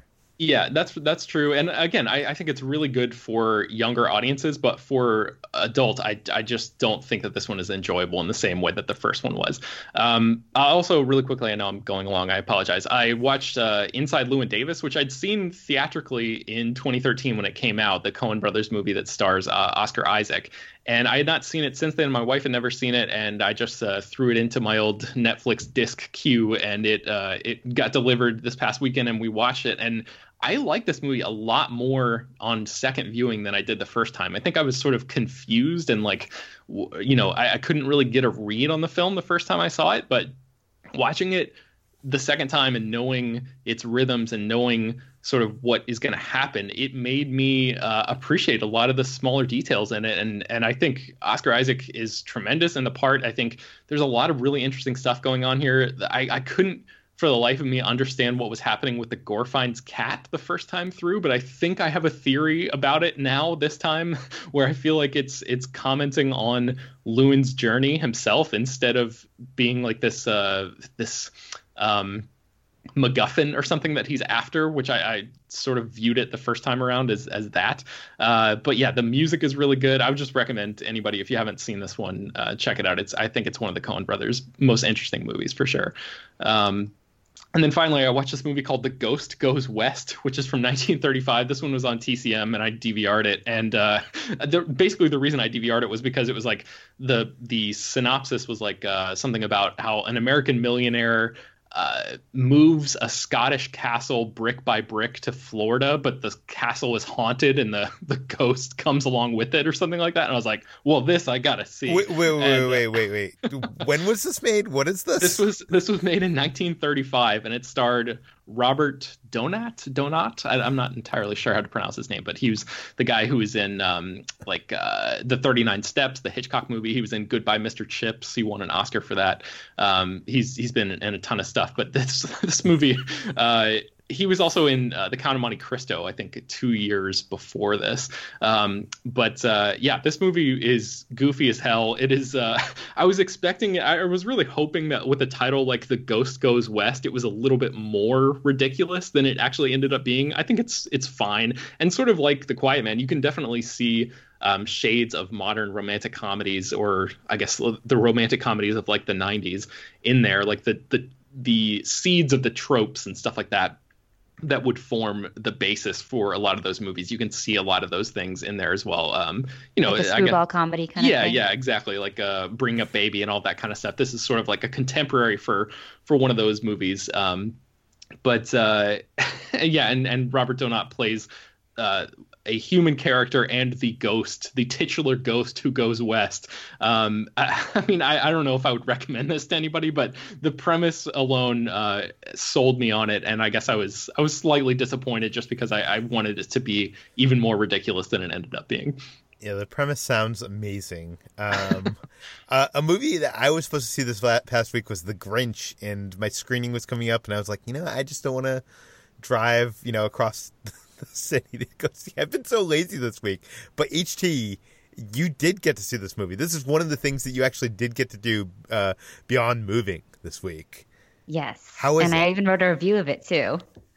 Yeah, that's that's true. And again, I, I think it's really good for younger audiences, but for adult, I, I just don't think that this one is enjoyable in the same way that the first one was. Um, I also, really quickly, I know I'm going along, I apologize. I watched uh, Inside Llewyn Davis, which I'd seen theatrically in twenty thirteen when it came out, the Coen Brothers movie that stars uh, Oscar Isaac. And I had not seen it since then. My wife had never seen it, and I just uh, threw it into my old Netflix disc queue, and it uh, it got delivered this past weekend, and we watched it. And I like this movie a lot more on second viewing than I did the first time. I think I was sort of confused and like, you know, I, I couldn't really get a read on the film the first time I saw it, but watching it the second time and knowing its rhythms and knowing sort of what is going to happen, it made me uh, appreciate a lot of the smaller details in it. And and I think Oscar Isaac is tremendous in the part. I think there's a lot of really interesting stuff going on here. I, I couldn't for the life of me understand what was happening with the Gorfines cat the first time through, but I think I have a theory about it now this time where I feel like it's it's commenting on Llewyn's journey himself instead of being like this uh, this um, MacGuffin or something that he's after, which I, I sort of viewed it the first time around as as that. Uh, but yeah, the music is really good. I would just recommend to anybody, if you haven't seen this one, uh, check it out. It's I think it's one of the Coen Brothers' most interesting movies for sure. Um, And then finally, I watched this movie called The Ghost Goes West, which is from nineteen thirty-five. This one was on T C M, and I D V R'd it. And uh, the, basically, the reason I D V R'd it was because it was like the the synopsis was like uh, something about how an American millionaire uh, moves a Scottish castle brick by brick to Florida, but the castle is haunted and the, the ghost comes along with it or something like that. And I was like, well, this I gotta see. Wait, wait, wait, and, wait, wait, wait. When was this made? What is this? This was this was made in nineteen thirty-five, and it starred Robert Donat. Donat. I, I'm not entirely sure how to pronounce his name, but he was the guy who was in um, like uh, the thirty-nine Steps, the Hitchcock movie. He was in Goodbye, Mister Chips. He won an Oscar for that. Um, he's he's been in a ton of stuff, but this this movie. Uh, He was also in uh, The Count of Monte Cristo, I think, two years before this. Um, but uh, yeah, this movie is goofy as hell. It is. Uh, I was expecting. I was really hoping that with a title like The Ghost Goes West, it was a little bit more ridiculous than it actually ended up being. I think it's it's fine, and sort of like The Quiet Man, you can definitely see um, shades of modern romantic comedies, or I guess the romantic comedies of like the nineties in there, like the the the seeds of the tropes and stuff like that. That would form the basis for a lot of those movies. You can see a lot of those things in there as well. Um, you know, like a I screwball guess, comedy kind yeah, of thing. yeah, exactly. Like uh, Bring Up Baby and all that kind of stuff. This is sort of like a contemporary for for one of those movies. Um, but uh, yeah, and and Robert Donat plays uh, a human character and the ghost, the titular ghost who goes west. Um, I, I mean, I, I don't know if I would recommend this to anybody, but the premise alone uh, sold me on it, and I guess I was I was slightly disappointed just because I, I wanted it to be even more ridiculous than it ended up being. Yeah, the premise sounds amazing. Um, uh, a movie that I was supposed to see this past week was The Grinch, and my screening was coming up, and I was like, you know, I just don't want to drive, you know, across the city to go see. I've been so lazy this week. But H T, you did get to see this movie. This is one of the things that you actually did get to do uh, beyond moving this week. Yes. How is and it? I even wrote a review of it too.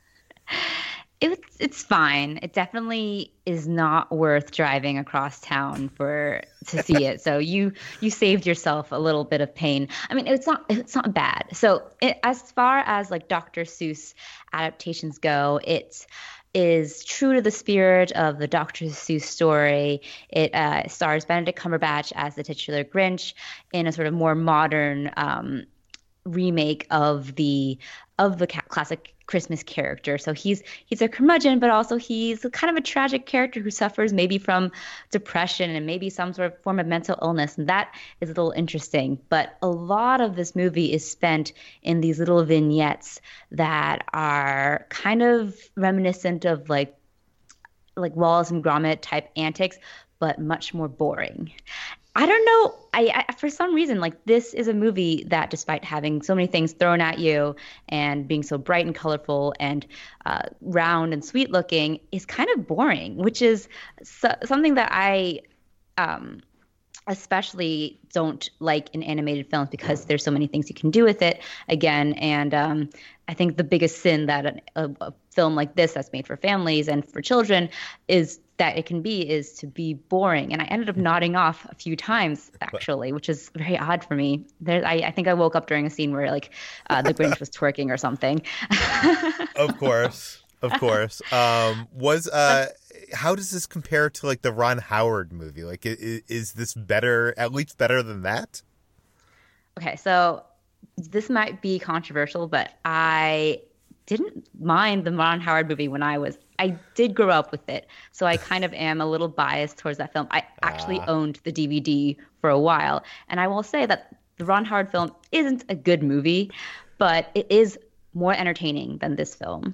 It, it's fine. It definitely is not worth driving across town for to see it. So you you saved yourself a little bit of pain. I mean, it's not it's not bad. So it, as far as like Doctor Seuss adaptations go, it's is true to the spirit of the Doctor Seuss story. It uh, stars Benedict Cumberbatch as the titular Grinch in a sort of more modern um, remake of the of the ca- classic Christmas character. So he's he's a curmudgeon, but also he's kind of a tragic character who suffers maybe from depression and maybe some sort of form of mental illness. And that is a little interesting. But a lot of this movie is spent in these little vignettes that are kind of reminiscent of like like Wallace and Gromit type antics, but much more boring. I don't know. I, I for some reason, like this is a movie that, despite having so many things thrown at you and being so bright and colorful and uh, round and sweet looking, is kind of boring, which is so, something that I um, especially don't like in animated films because there's so many things you can do with it again. And um, I think the biggest sin that a, a film like this that's made for families and for children is that it can be is to be boring. And I ended up nodding off a few times, actually, which is very odd for me. There, I, I think I woke up during a scene where like uh, the Grinch was twerking or something. Of course. Of course. Um, was uh, how does this compare to like the Ron Howard movie? Like, is, is this better, at least better than that? Okay, so this might be controversial, but I didn't mind the Ron Howard movie when I was, I did grow up with it. So I kind of am a little biased towards that film. I actually ah. owned the D V D for a while. And I will say that the Ron Howard film isn't a good movie, but it is more entertaining than this film.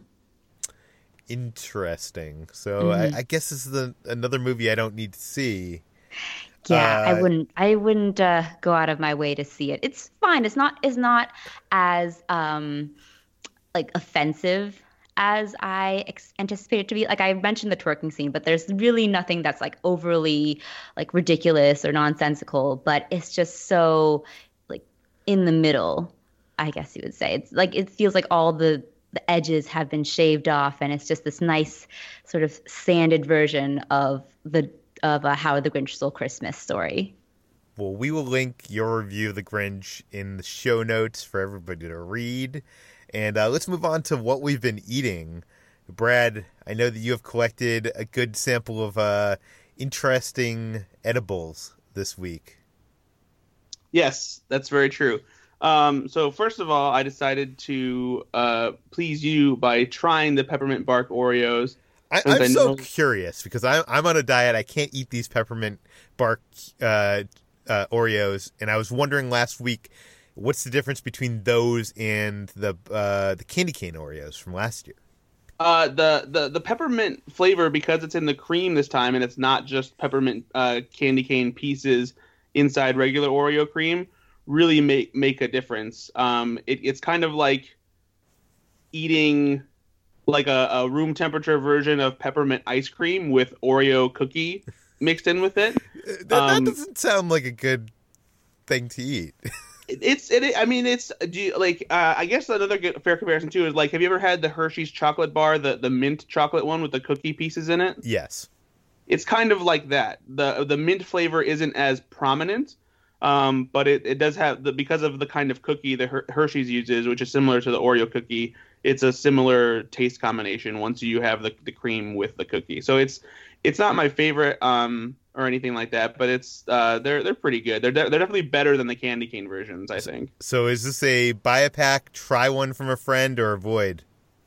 Interesting. So Mm-hmm. I, I guess this is the, another movie I don't need to see. Yeah, Uh, I wouldn't. I wouldn't uh, go out of my way to see it. It's fine. It's not. It's not as um, like offensive as I ex- anticipated it to be. Like I mentioned the twerking scene, but there's really nothing that's like overly like ridiculous or nonsensical. But it's just so like in the middle, I guess you would say. It's like it feels like all the the edges have been shaved off, and it's just this nice sort of sanded version of the. of uh, How the Grinch Stole Christmas story. Well, we will link your review of The Grinch in the show notes for everybody to read. And uh, let's move on to what we've been eating. Brad, I know that you have collected a good sample of uh, interesting edibles this week. Yes, that's very true. Um, so first of all, I decided to uh, please you by trying the peppermint bark Oreos. I, I'm so curious because I'm I'm on a diet. I can't eat these peppermint bark uh, uh, Oreos, and I was wondering last week, what's the difference between those and the uh, the candy cane Oreos from last year? Uh, the, the the peppermint flavor, because it's in the cream this time, and it's not just peppermint uh, candy cane pieces inside regular Oreo cream, really make make a difference. Um, it, it's kind of like eating like a, a room temperature version of peppermint ice cream with Oreo cookie mixed in with it. That, that um, doesn't sound like a good thing to eat. it, it's it. I mean, it's do you, like uh, I guess another good, fair comparison too is like, have you ever had the Hershey's chocolate bar, the the mint chocolate one with the cookie pieces in it? Yes, it's kind of like that. the The mint flavor isn't as prominent, um, but it, it does have the because of the kind of cookie that Her- Hershey's uses, which is similar to the Oreo cookie. It's a similar taste combination once you have the, the cream with the cookie. So it's it's not my favorite um, or anything like that, but it's uh, they're they're pretty good. They're de- they're definitely better than the candy cane versions, I think. So is this a buy a pack, try one from a friend, or avoid?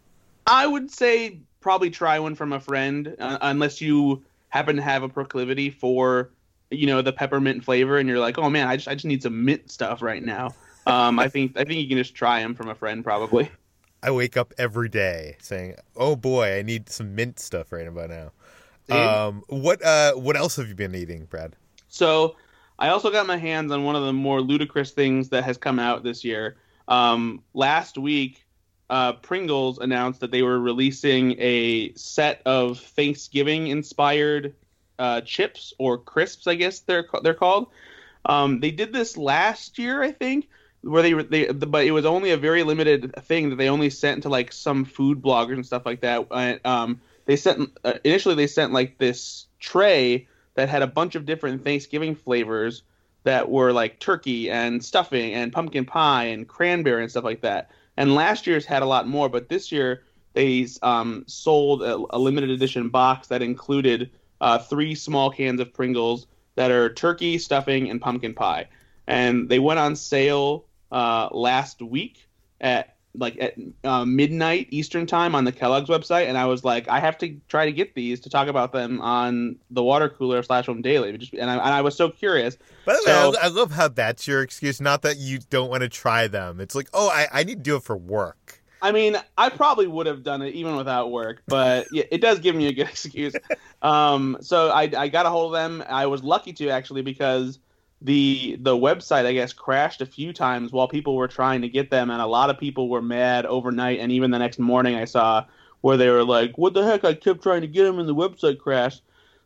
I would say probably try one from a friend, uh, unless you happen to have a proclivity for you know the peppermint flavor, and you're like, oh man, I just I just need some mint stuff right now. Um, I think I think you can just try them from a friend probably. I wake up every day saying, "Oh boy, I need some mint stuff right about now." See? Um, what uh, what else have you been eating, Brad? So, I also got my hands on one of the more ludicrous things that has come out this year. Um, last week, uh, Pringles announced that they were releasing a set of Thanksgiving-inspired uh, chips or crisps, I guess they're they're called. Um, they did this last year, I think. Where they they but it was only a very limited thing that they only sent to like some food bloggers and stuff like that. Uh, um, they sent uh, initially they sent like this tray that had a bunch of different Thanksgiving flavors that were like turkey and stuffing and pumpkin pie and cranberry and stuff like that. And last year's had a lot more, but this year they um, sold a, a limited edition box that included uh, three small cans of Pringles that are turkey, stuffing, and pumpkin pie. And they went on sale Uh, last week at like at uh, midnight Eastern time on the Kellogg's website, and I was like, I have to try to get these to talk about them on the Water Cooler slash Home Daily. Just, and I and I was so curious. But so, I, I love how that's your excuse. Not that you don't want to try them. It's like, oh, I, I need to do it for work. I mean, I probably would have done it even without work, but yeah, it does give me a good excuse. Um, so I, I got a hold of them. I was lucky to actually because the the website, I guess, crashed a few times while people were trying to get them, and a lot of people were mad overnight, and even the next morning I saw where they were like, what the heck, I kept trying to get them and the website crashed.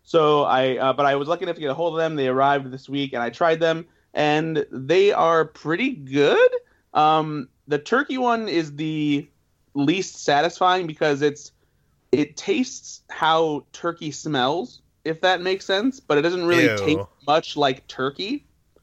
So I, uh, but I was lucky enough to get a hold of them. They arrived this week, and I tried them, and they are pretty good. Um, the turkey one is the least satisfying because it's it tastes how turkey smells, if that makes sense, but it doesn't really Ew. taste much like turkey.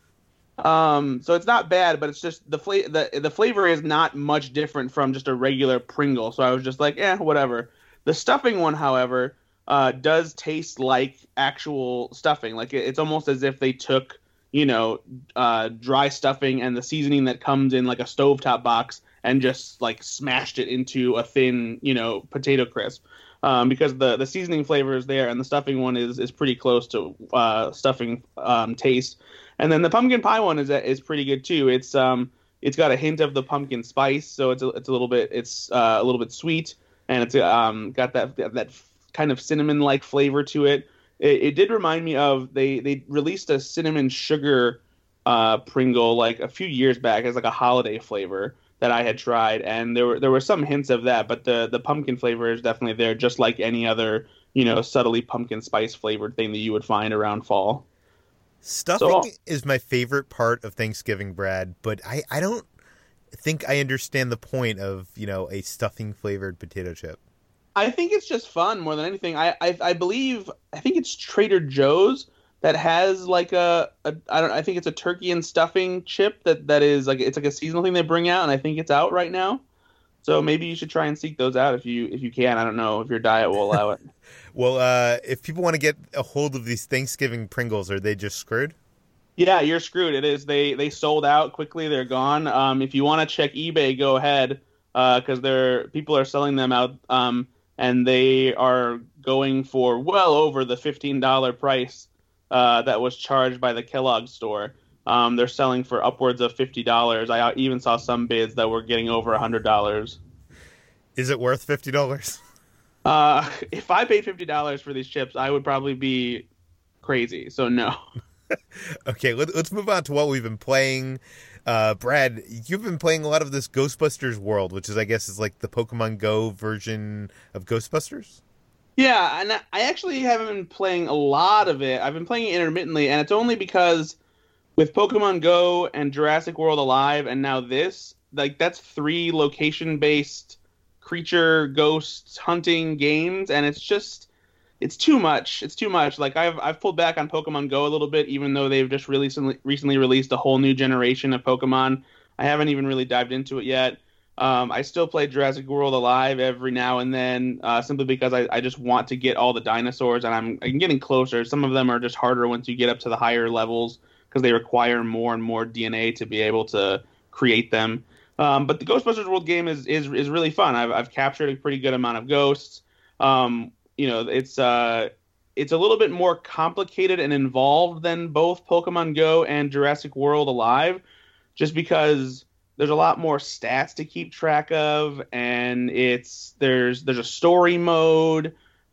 Um, so it's not bad, but it's just the fla- the the flavor is not much different from just a regular Pringle. So I was just like, eh, whatever. The stuffing one, however, uh, does taste like actual stuffing. Like it, it's almost as if they took, you know, uh, dry stuffing and the seasoning that comes in like a stovetop box and just like smashed it into a thin, you know, potato crisp. Um, because the, the seasoning flavor is there and the stuffing one is, is pretty close to uh, stuffing um, taste. And then the pumpkin pie one is is pretty good too. It's um it's got a hint of the pumpkin spice, so it's a, it's a little bit it's uh, a little bit sweet, and it's um got that that kind of cinnamon like flavor to it. it. It did remind me of they they released a cinnamon sugar uh, Pringle like a few years back as like a holiday flavor that I had tried, and there were there were some hints of that, but the the pumpkin flavor is definitely there, just like any other, you know, subtly pumpkin spice flavored thing that you would find around fall. Stuffing So- is my favorite part of Thanksgiving, Brad, but I, I don't think I understand the point of, you know, a stuffing flavored potato chip. I think it's just fun more than anything. I, I I believe I think it's Trader Joe's that has like a, a I don't I think it's a turkey and stuffing chip that, that is like it's like a seasonal thing they bring out, and I think it's out right now. So maybe you should try and seek those out if you if you can. I don't know if your diet will allow it. Well, uh, if people want to get a hold of these Thanksgiving Pringles, are they just screwed? Yeah, you're screwed. It is. They they sold out quickly. They're gone. Um, if you want to check eBay, go ahead, because uh, they're people are selling them out, um, and they are going for well over the fifteen dollar price uh, that was charged by the Kellogg store. Um, they're selling for upwards of fifty dollars. I even saw some bids that were getting over a hundred dollars. Is it worth fifty dollars? Uh, if I paid fifty dollars for these chips, I would probably be crazy. So no. Okay, let, let's move on to what we've been playing. Uh, Brad, you've been playing a lot of this Ghostbusters World, which is, I guess, is like the Pokemon Go version of Ghostbusters. Yeah, and I actually haven't been playing a lot of it. I've been playing it intermittently, and it's only because with Pokemon Go and Jurassic World Alive, and now this, like that's three location-based creature ghost hunting games, and it's just it's too much. It's too much. Like I've I've pulled back on Pokemon Go a little bit, even though they've just recently recently released a whole new generation of Pokemon. I haven't even really dived into it yet. Um, I still play Jurassic World Alive every now and then, uh, simply because I, I just want to get all the dinosaurs, and I'm I'm getting closer. Some of them are just harder once you get up to the higher levels because they require more and more D N A to be able to create them. Um, but the Ghostbusters World game is is is really fun. I've I've captured a pretty good amount of ghosts. Um, you know, it's uh it's a little bit more complicated and involved than both Pokemon Go and Jurassic World Alive, just because there's a lot more stats to keep track of, and it's there's there's a story mode,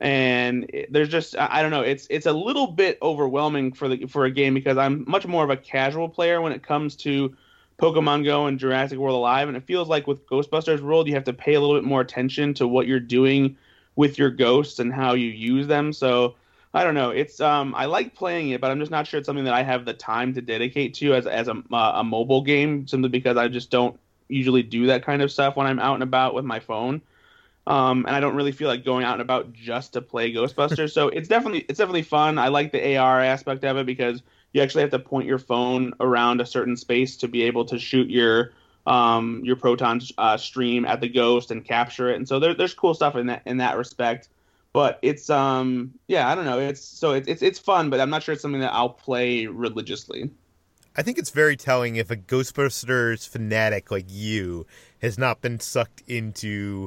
and it, there's just I, I don't know. It's it's a little bit overwhelming for the for a game because I'm much more of a casual player when it comes to Pokemon Go and Jurassic World Alive, and it feels like with Ghostbusters World you have to pay a little bit more attention to what you're doing with your ghosts and how you use them. So I don't know. It's um I like playing it, but I'm just not sure it's something that I have the time to dedicate to as as a uh, a mobile game, simply because I just don't usually do that kind of stuff when I'm out and about with my phone. Um, and I don't really feel like going out and about just to play Ghostbusters. So it's definitely it's definitely fun. I like the A R aspect of it because you actually have to point your phone around a certain space to be able to shoot your um your proton uh, stream at the ghost and capture it. And so there, there's cool stuff in that in that respect. But it's um yeah I don't know it's so it's it's it's fun, but I'm not sure it's something that I'll play religiously. I think it's very telling if a Ghostbusters fanatic like you has not been sucked into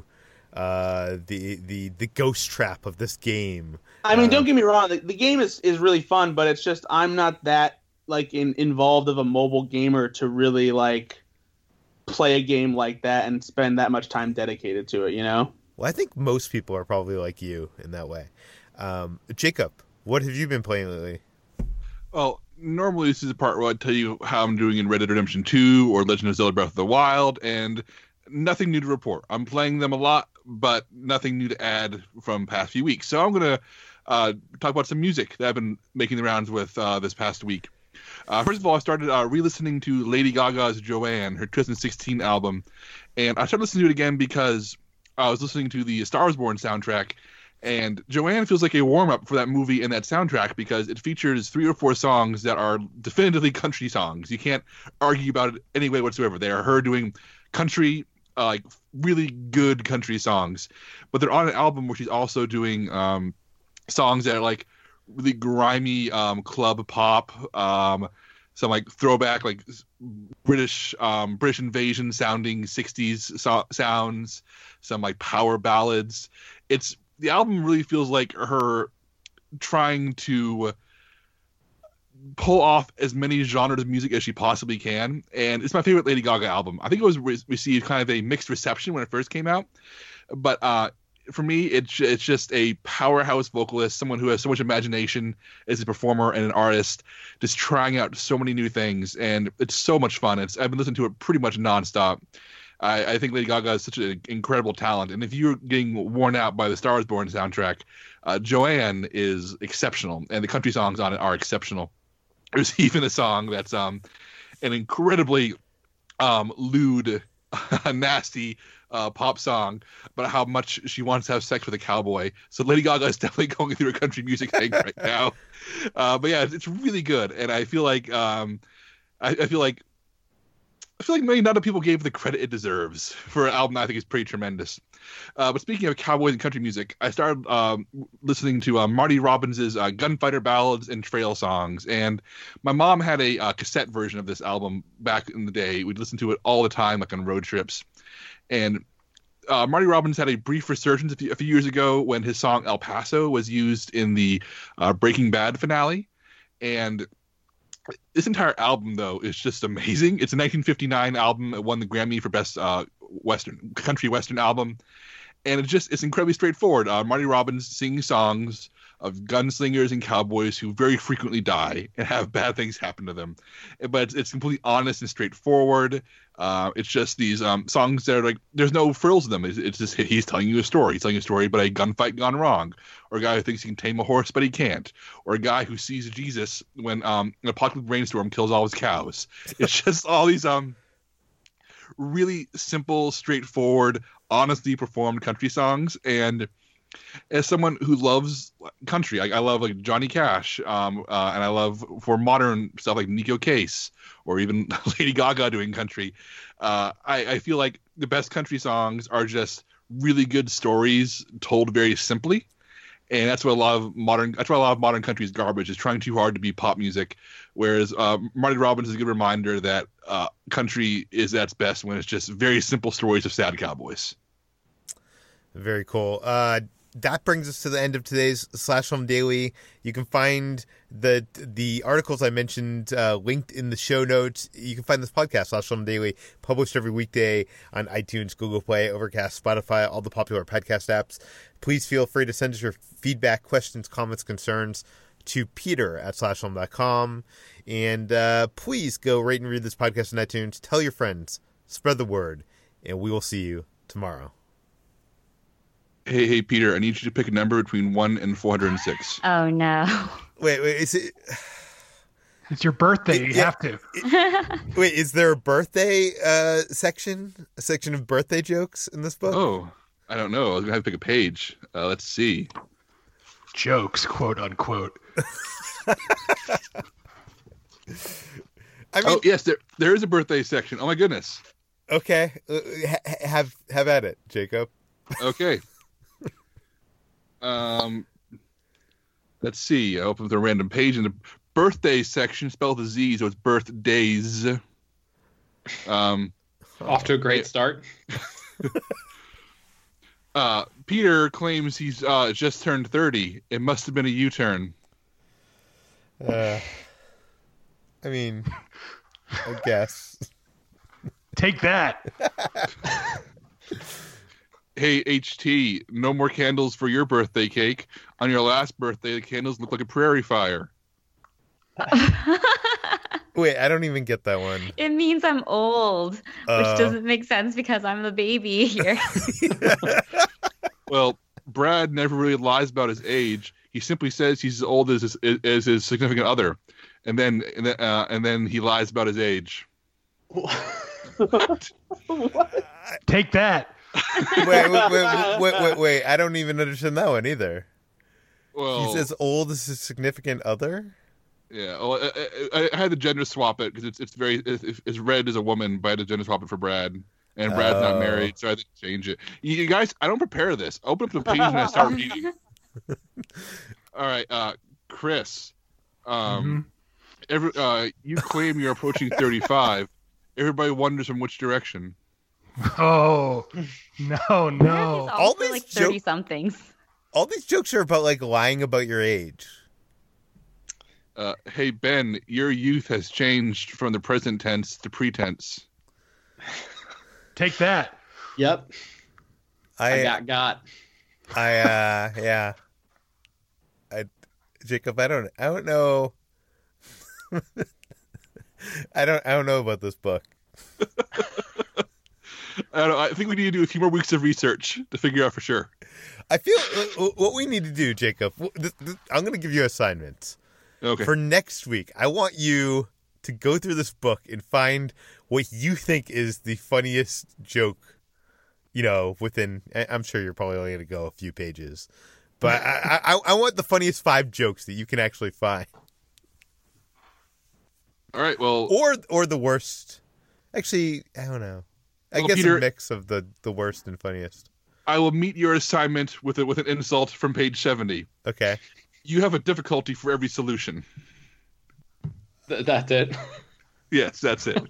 uh, the the the ghost trap of this game. I mean, uh, don't get me wrong, the, the game is, is really fun, but it's just I'm not that like in, involved of a mobile gamer to really like play a game like that and spend that much time dedicated to it, you know? Well, I think most people are probably like you in that way. Um, Jacob, what have you been playing lately? Well, normally this is the part where I tell you how I'm doing in Red Dead Redemption two or Legend of Zelda Breath of the Wild, and nothing new to report. I'm playing them a lot, but nothing new to add from past few weeks. So I'm going to uh, talk about some music that I've been making the rounds with uh, this past week. Uh, first of all, I started uh, re-listening to Lady Gaga's Joanne, her two thousand sixteen album, and I started listening to it again because I was listening to the Star Is Born soundtrack, and Joanne feels like a warm-up for that movie and that soundtrack because it features three or four songs that are definitively country songs. You can't argue about it any way whatsoever. They are her doing country, uh, like really good country songs, but they're on an album where she's also doing um, songs that are like really grimy um, club pop, um, some like throwback like British um, British invasion sounding sixties so- sounds, some like power ballads. It's the album really feels like her trying to pull off as many genres of music as she possibly can, and it's my favorite Lady Gaga album. I think it was re- received kind of a mixed reception when it first came out, but uh, for me, it's it's just a powerhouse vocalist, someone who has so much imagination as a performer and an artist, just trying out so many new things, and it's so much fun. It's I've been listening to it pretty much nonstop. I, I think Lady Gaga is such an incredible talent, and if you're getting worn out by the Star Is Born soundtrack, uh, Joanne is exceptional, and the country songs on it are exceptional. There's even a song that's um an incredibly um lewd, nasty uh, pop song about how much she wants to have sex with a cowboy. So Lady Gaga is definitely going through a country music thing right now. Uh, but yeah, it's, it's really good, and I feel like um, I, I feel like I feel like maybe not enough people gave the credit it deserves for an album I think is pretty tremendous. Uh, but speaking of cowboys and country music, I started um, listening to uh, Marty Robbins' uh, Gunfighter Ballads and Trail Songs. And my mom had a uh, cassette version of this album back in the day. We'd listen to it all the time, like on road trips. And uh, Marty Robbins had a brief resurgence a few, a few years ago when his song El Paso was used in the uh, Breaking Bad finale. And this entire album, though, is just amazing. It's a nineteen fifty-nine album. It won the Grammy for Best uh, Western Country Western Album. And it's just, it's incredibly straightforward. Uh, Marty Robbins sings songs of gunslingers and cowboys who very frequently die and have bad things happen to them. But it's, it's completely honest and straightforward. Uh, it's just these um, songs that are like, there's no frills in them. It's, it's just, he's telling you a story. He's telling you a story about a gunfight gone wrong, or a guy who thinks he can tame a horse, but he can't, or a guy who sees Jesus when um, an apocalyptic rainstorm kills all his cows. It's just all these um, really simple, straightforward, honestly performed country songs. And as someone who loves country, I, I love like Johnny Cash, um, uh, and I love for modern stuff like Nico Case or even Lady Gaga doing country. Uh, I, I feel like the best country songs are just really good stories told very simply, and that's what a lot of modern that's why a lot of modern country is garbage. Is trying too hard to be pop music, whereas uh, Marty Robbins is a good reminder that uh, country is at its best when it's just very simple stories of sad cowboys. Very cool. Uh, that brings us to the end of today's Slash Film Daily. You can find the the articles I mentioned uh, linked in the show notes. You can find this podcast, Slash Film Daily, published every weekday on iTunes, Google Play, Overcast, Spotify, all the popular podcast apps. Please feel free to send us your feedback, questions, comments, concerns to Peter at slash film dot com. And uh, please go rate and read this podcast on iTunes. Tell your friends. Spread the word. And we will see you tomorrow. Hey, hey, Peter, I need you to pick a number between one and four hundred six. Oh, no. Wait, wait, is it... It's your birthday. You Yeah. have to. Wait, is there a birthday uh, section? A section of birthday jokes in this book? Oh, I don't know. I was going to have to pick a page. Uh, let's see. Jokes, quote unquote. I mean, Oh, yes, there there is a birthday section. Oh, my goodness. okay. Uh, ha- have, have at it, Jacob. Okay. um, let's see. I opened the random page in the birthday section, spelled with a Z, so it's birthdays. Um, Off to a great start. uh, Peter claims he's uh, just turned thirty. It must have been a U-turn. Uh, I mean, I guess. Take that. Hey, H T, no more candles for your birthday cake. On your last birthday, the candles look like a prairie fire. Wait, I don't even get that one. It means I'm old, which Uh. doesn't make sense because I'm the baby here. Well, Brad never really lies about his age. He simply says he's as old as his, as his significant other, and then and then, uh, and then he lies about his age. What? Take that. wait, wait, wait, wait, wait, wait! I don't even understand that one either. Well, He's as old as his significant other. Yeah, well, I, I, I had to gender swap it because it's it's very it's, it's read as a woman, but I had to gender swap it for Brad, and Brad's Oh. not married, so I had to change it. You, you guys, I don't prepare this. Open up the page and I start reading. All right, uh, Chris. Um, every uh, you claim you're approaching thirty-five. Everybody wonders from which direction. Oh, no, no. All Also these like joke- thirty somethings. All these jokes are about like lying about your age. Uh, hey Ben, your youth has changed from the present tense to pretense. Take that. Yep. I, I, got got. I, uh, yeah. I, Jacob, I don't, I don't know. I don't, I don't know about this book. I don't know. I think we need to do a few more weeks of research to figure out for sure. I feel uh, what we need to do, Jacob. This, this, I'm going to give you assignments. Okay. For next week, I want you to go through this book and find what you think is the funniest joke, you know, within, I'm sure you're probably only going to go a few pages, but I, I, I want the funniest five jokes that you can actually find. All right. Well, Or or the worst. Actually, I don't know. I Well, guess Peter- a mix of the, the worst and funniest. I will meet your assignment with a, with an insult from page seventy. Okay. You have a difficulty for every solution. Th- that's it. Yes, that's it.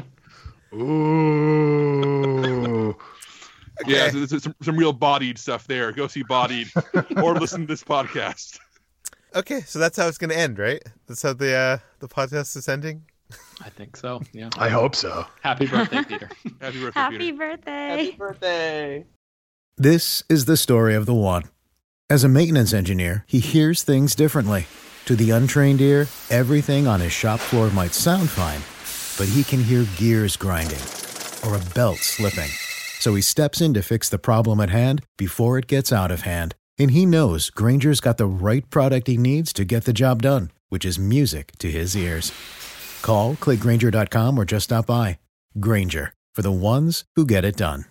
Ooh. Yeah, so there's some, some real bodied stuff there. Go see Bodied or listen to this podcast. Okay, so that's how it's going to end, right? That's how the uh, the podcast is ending? I think so. Yeah. I hope so. Happy birthday, Peter. Happy birthday, Happy Peter. birthday. Happy birthday. This is the story of the one. As a maintenance engineer, he hears things differently. To the untrained ear, everything on his shop floor might sound fine, but he can hear gears grinding or a belt slipping. So he steps in to fix the problem at hand before it gets out of hand. And he knows Grainger's got the right product he needs to get the job done, which is music to his ears. Call, click Grainger dot com, or just stop by. Grainger, for the ones who get it done.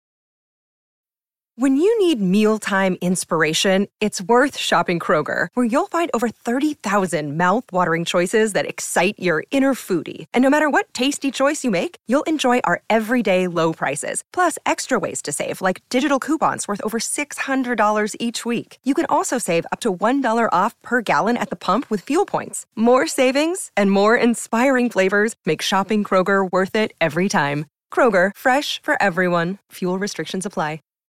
When you need mealtime inspiration, it's worth shopping Kroger, where you'll find over thirty thousand mouth-watering choices that excite your inner foodie. And no matter what tasty choice you make, you'll enjoy our everyday low prices, plus extra ways to save, like digital coupons worth over six hundred dollars each week. You can also save up to one dollar off per gallon at the pump with fuel points. More savings and more inspiring flavors make shopping Kroger worth it every time. Kroger, fresh for everyone. Fuel restrictions apply.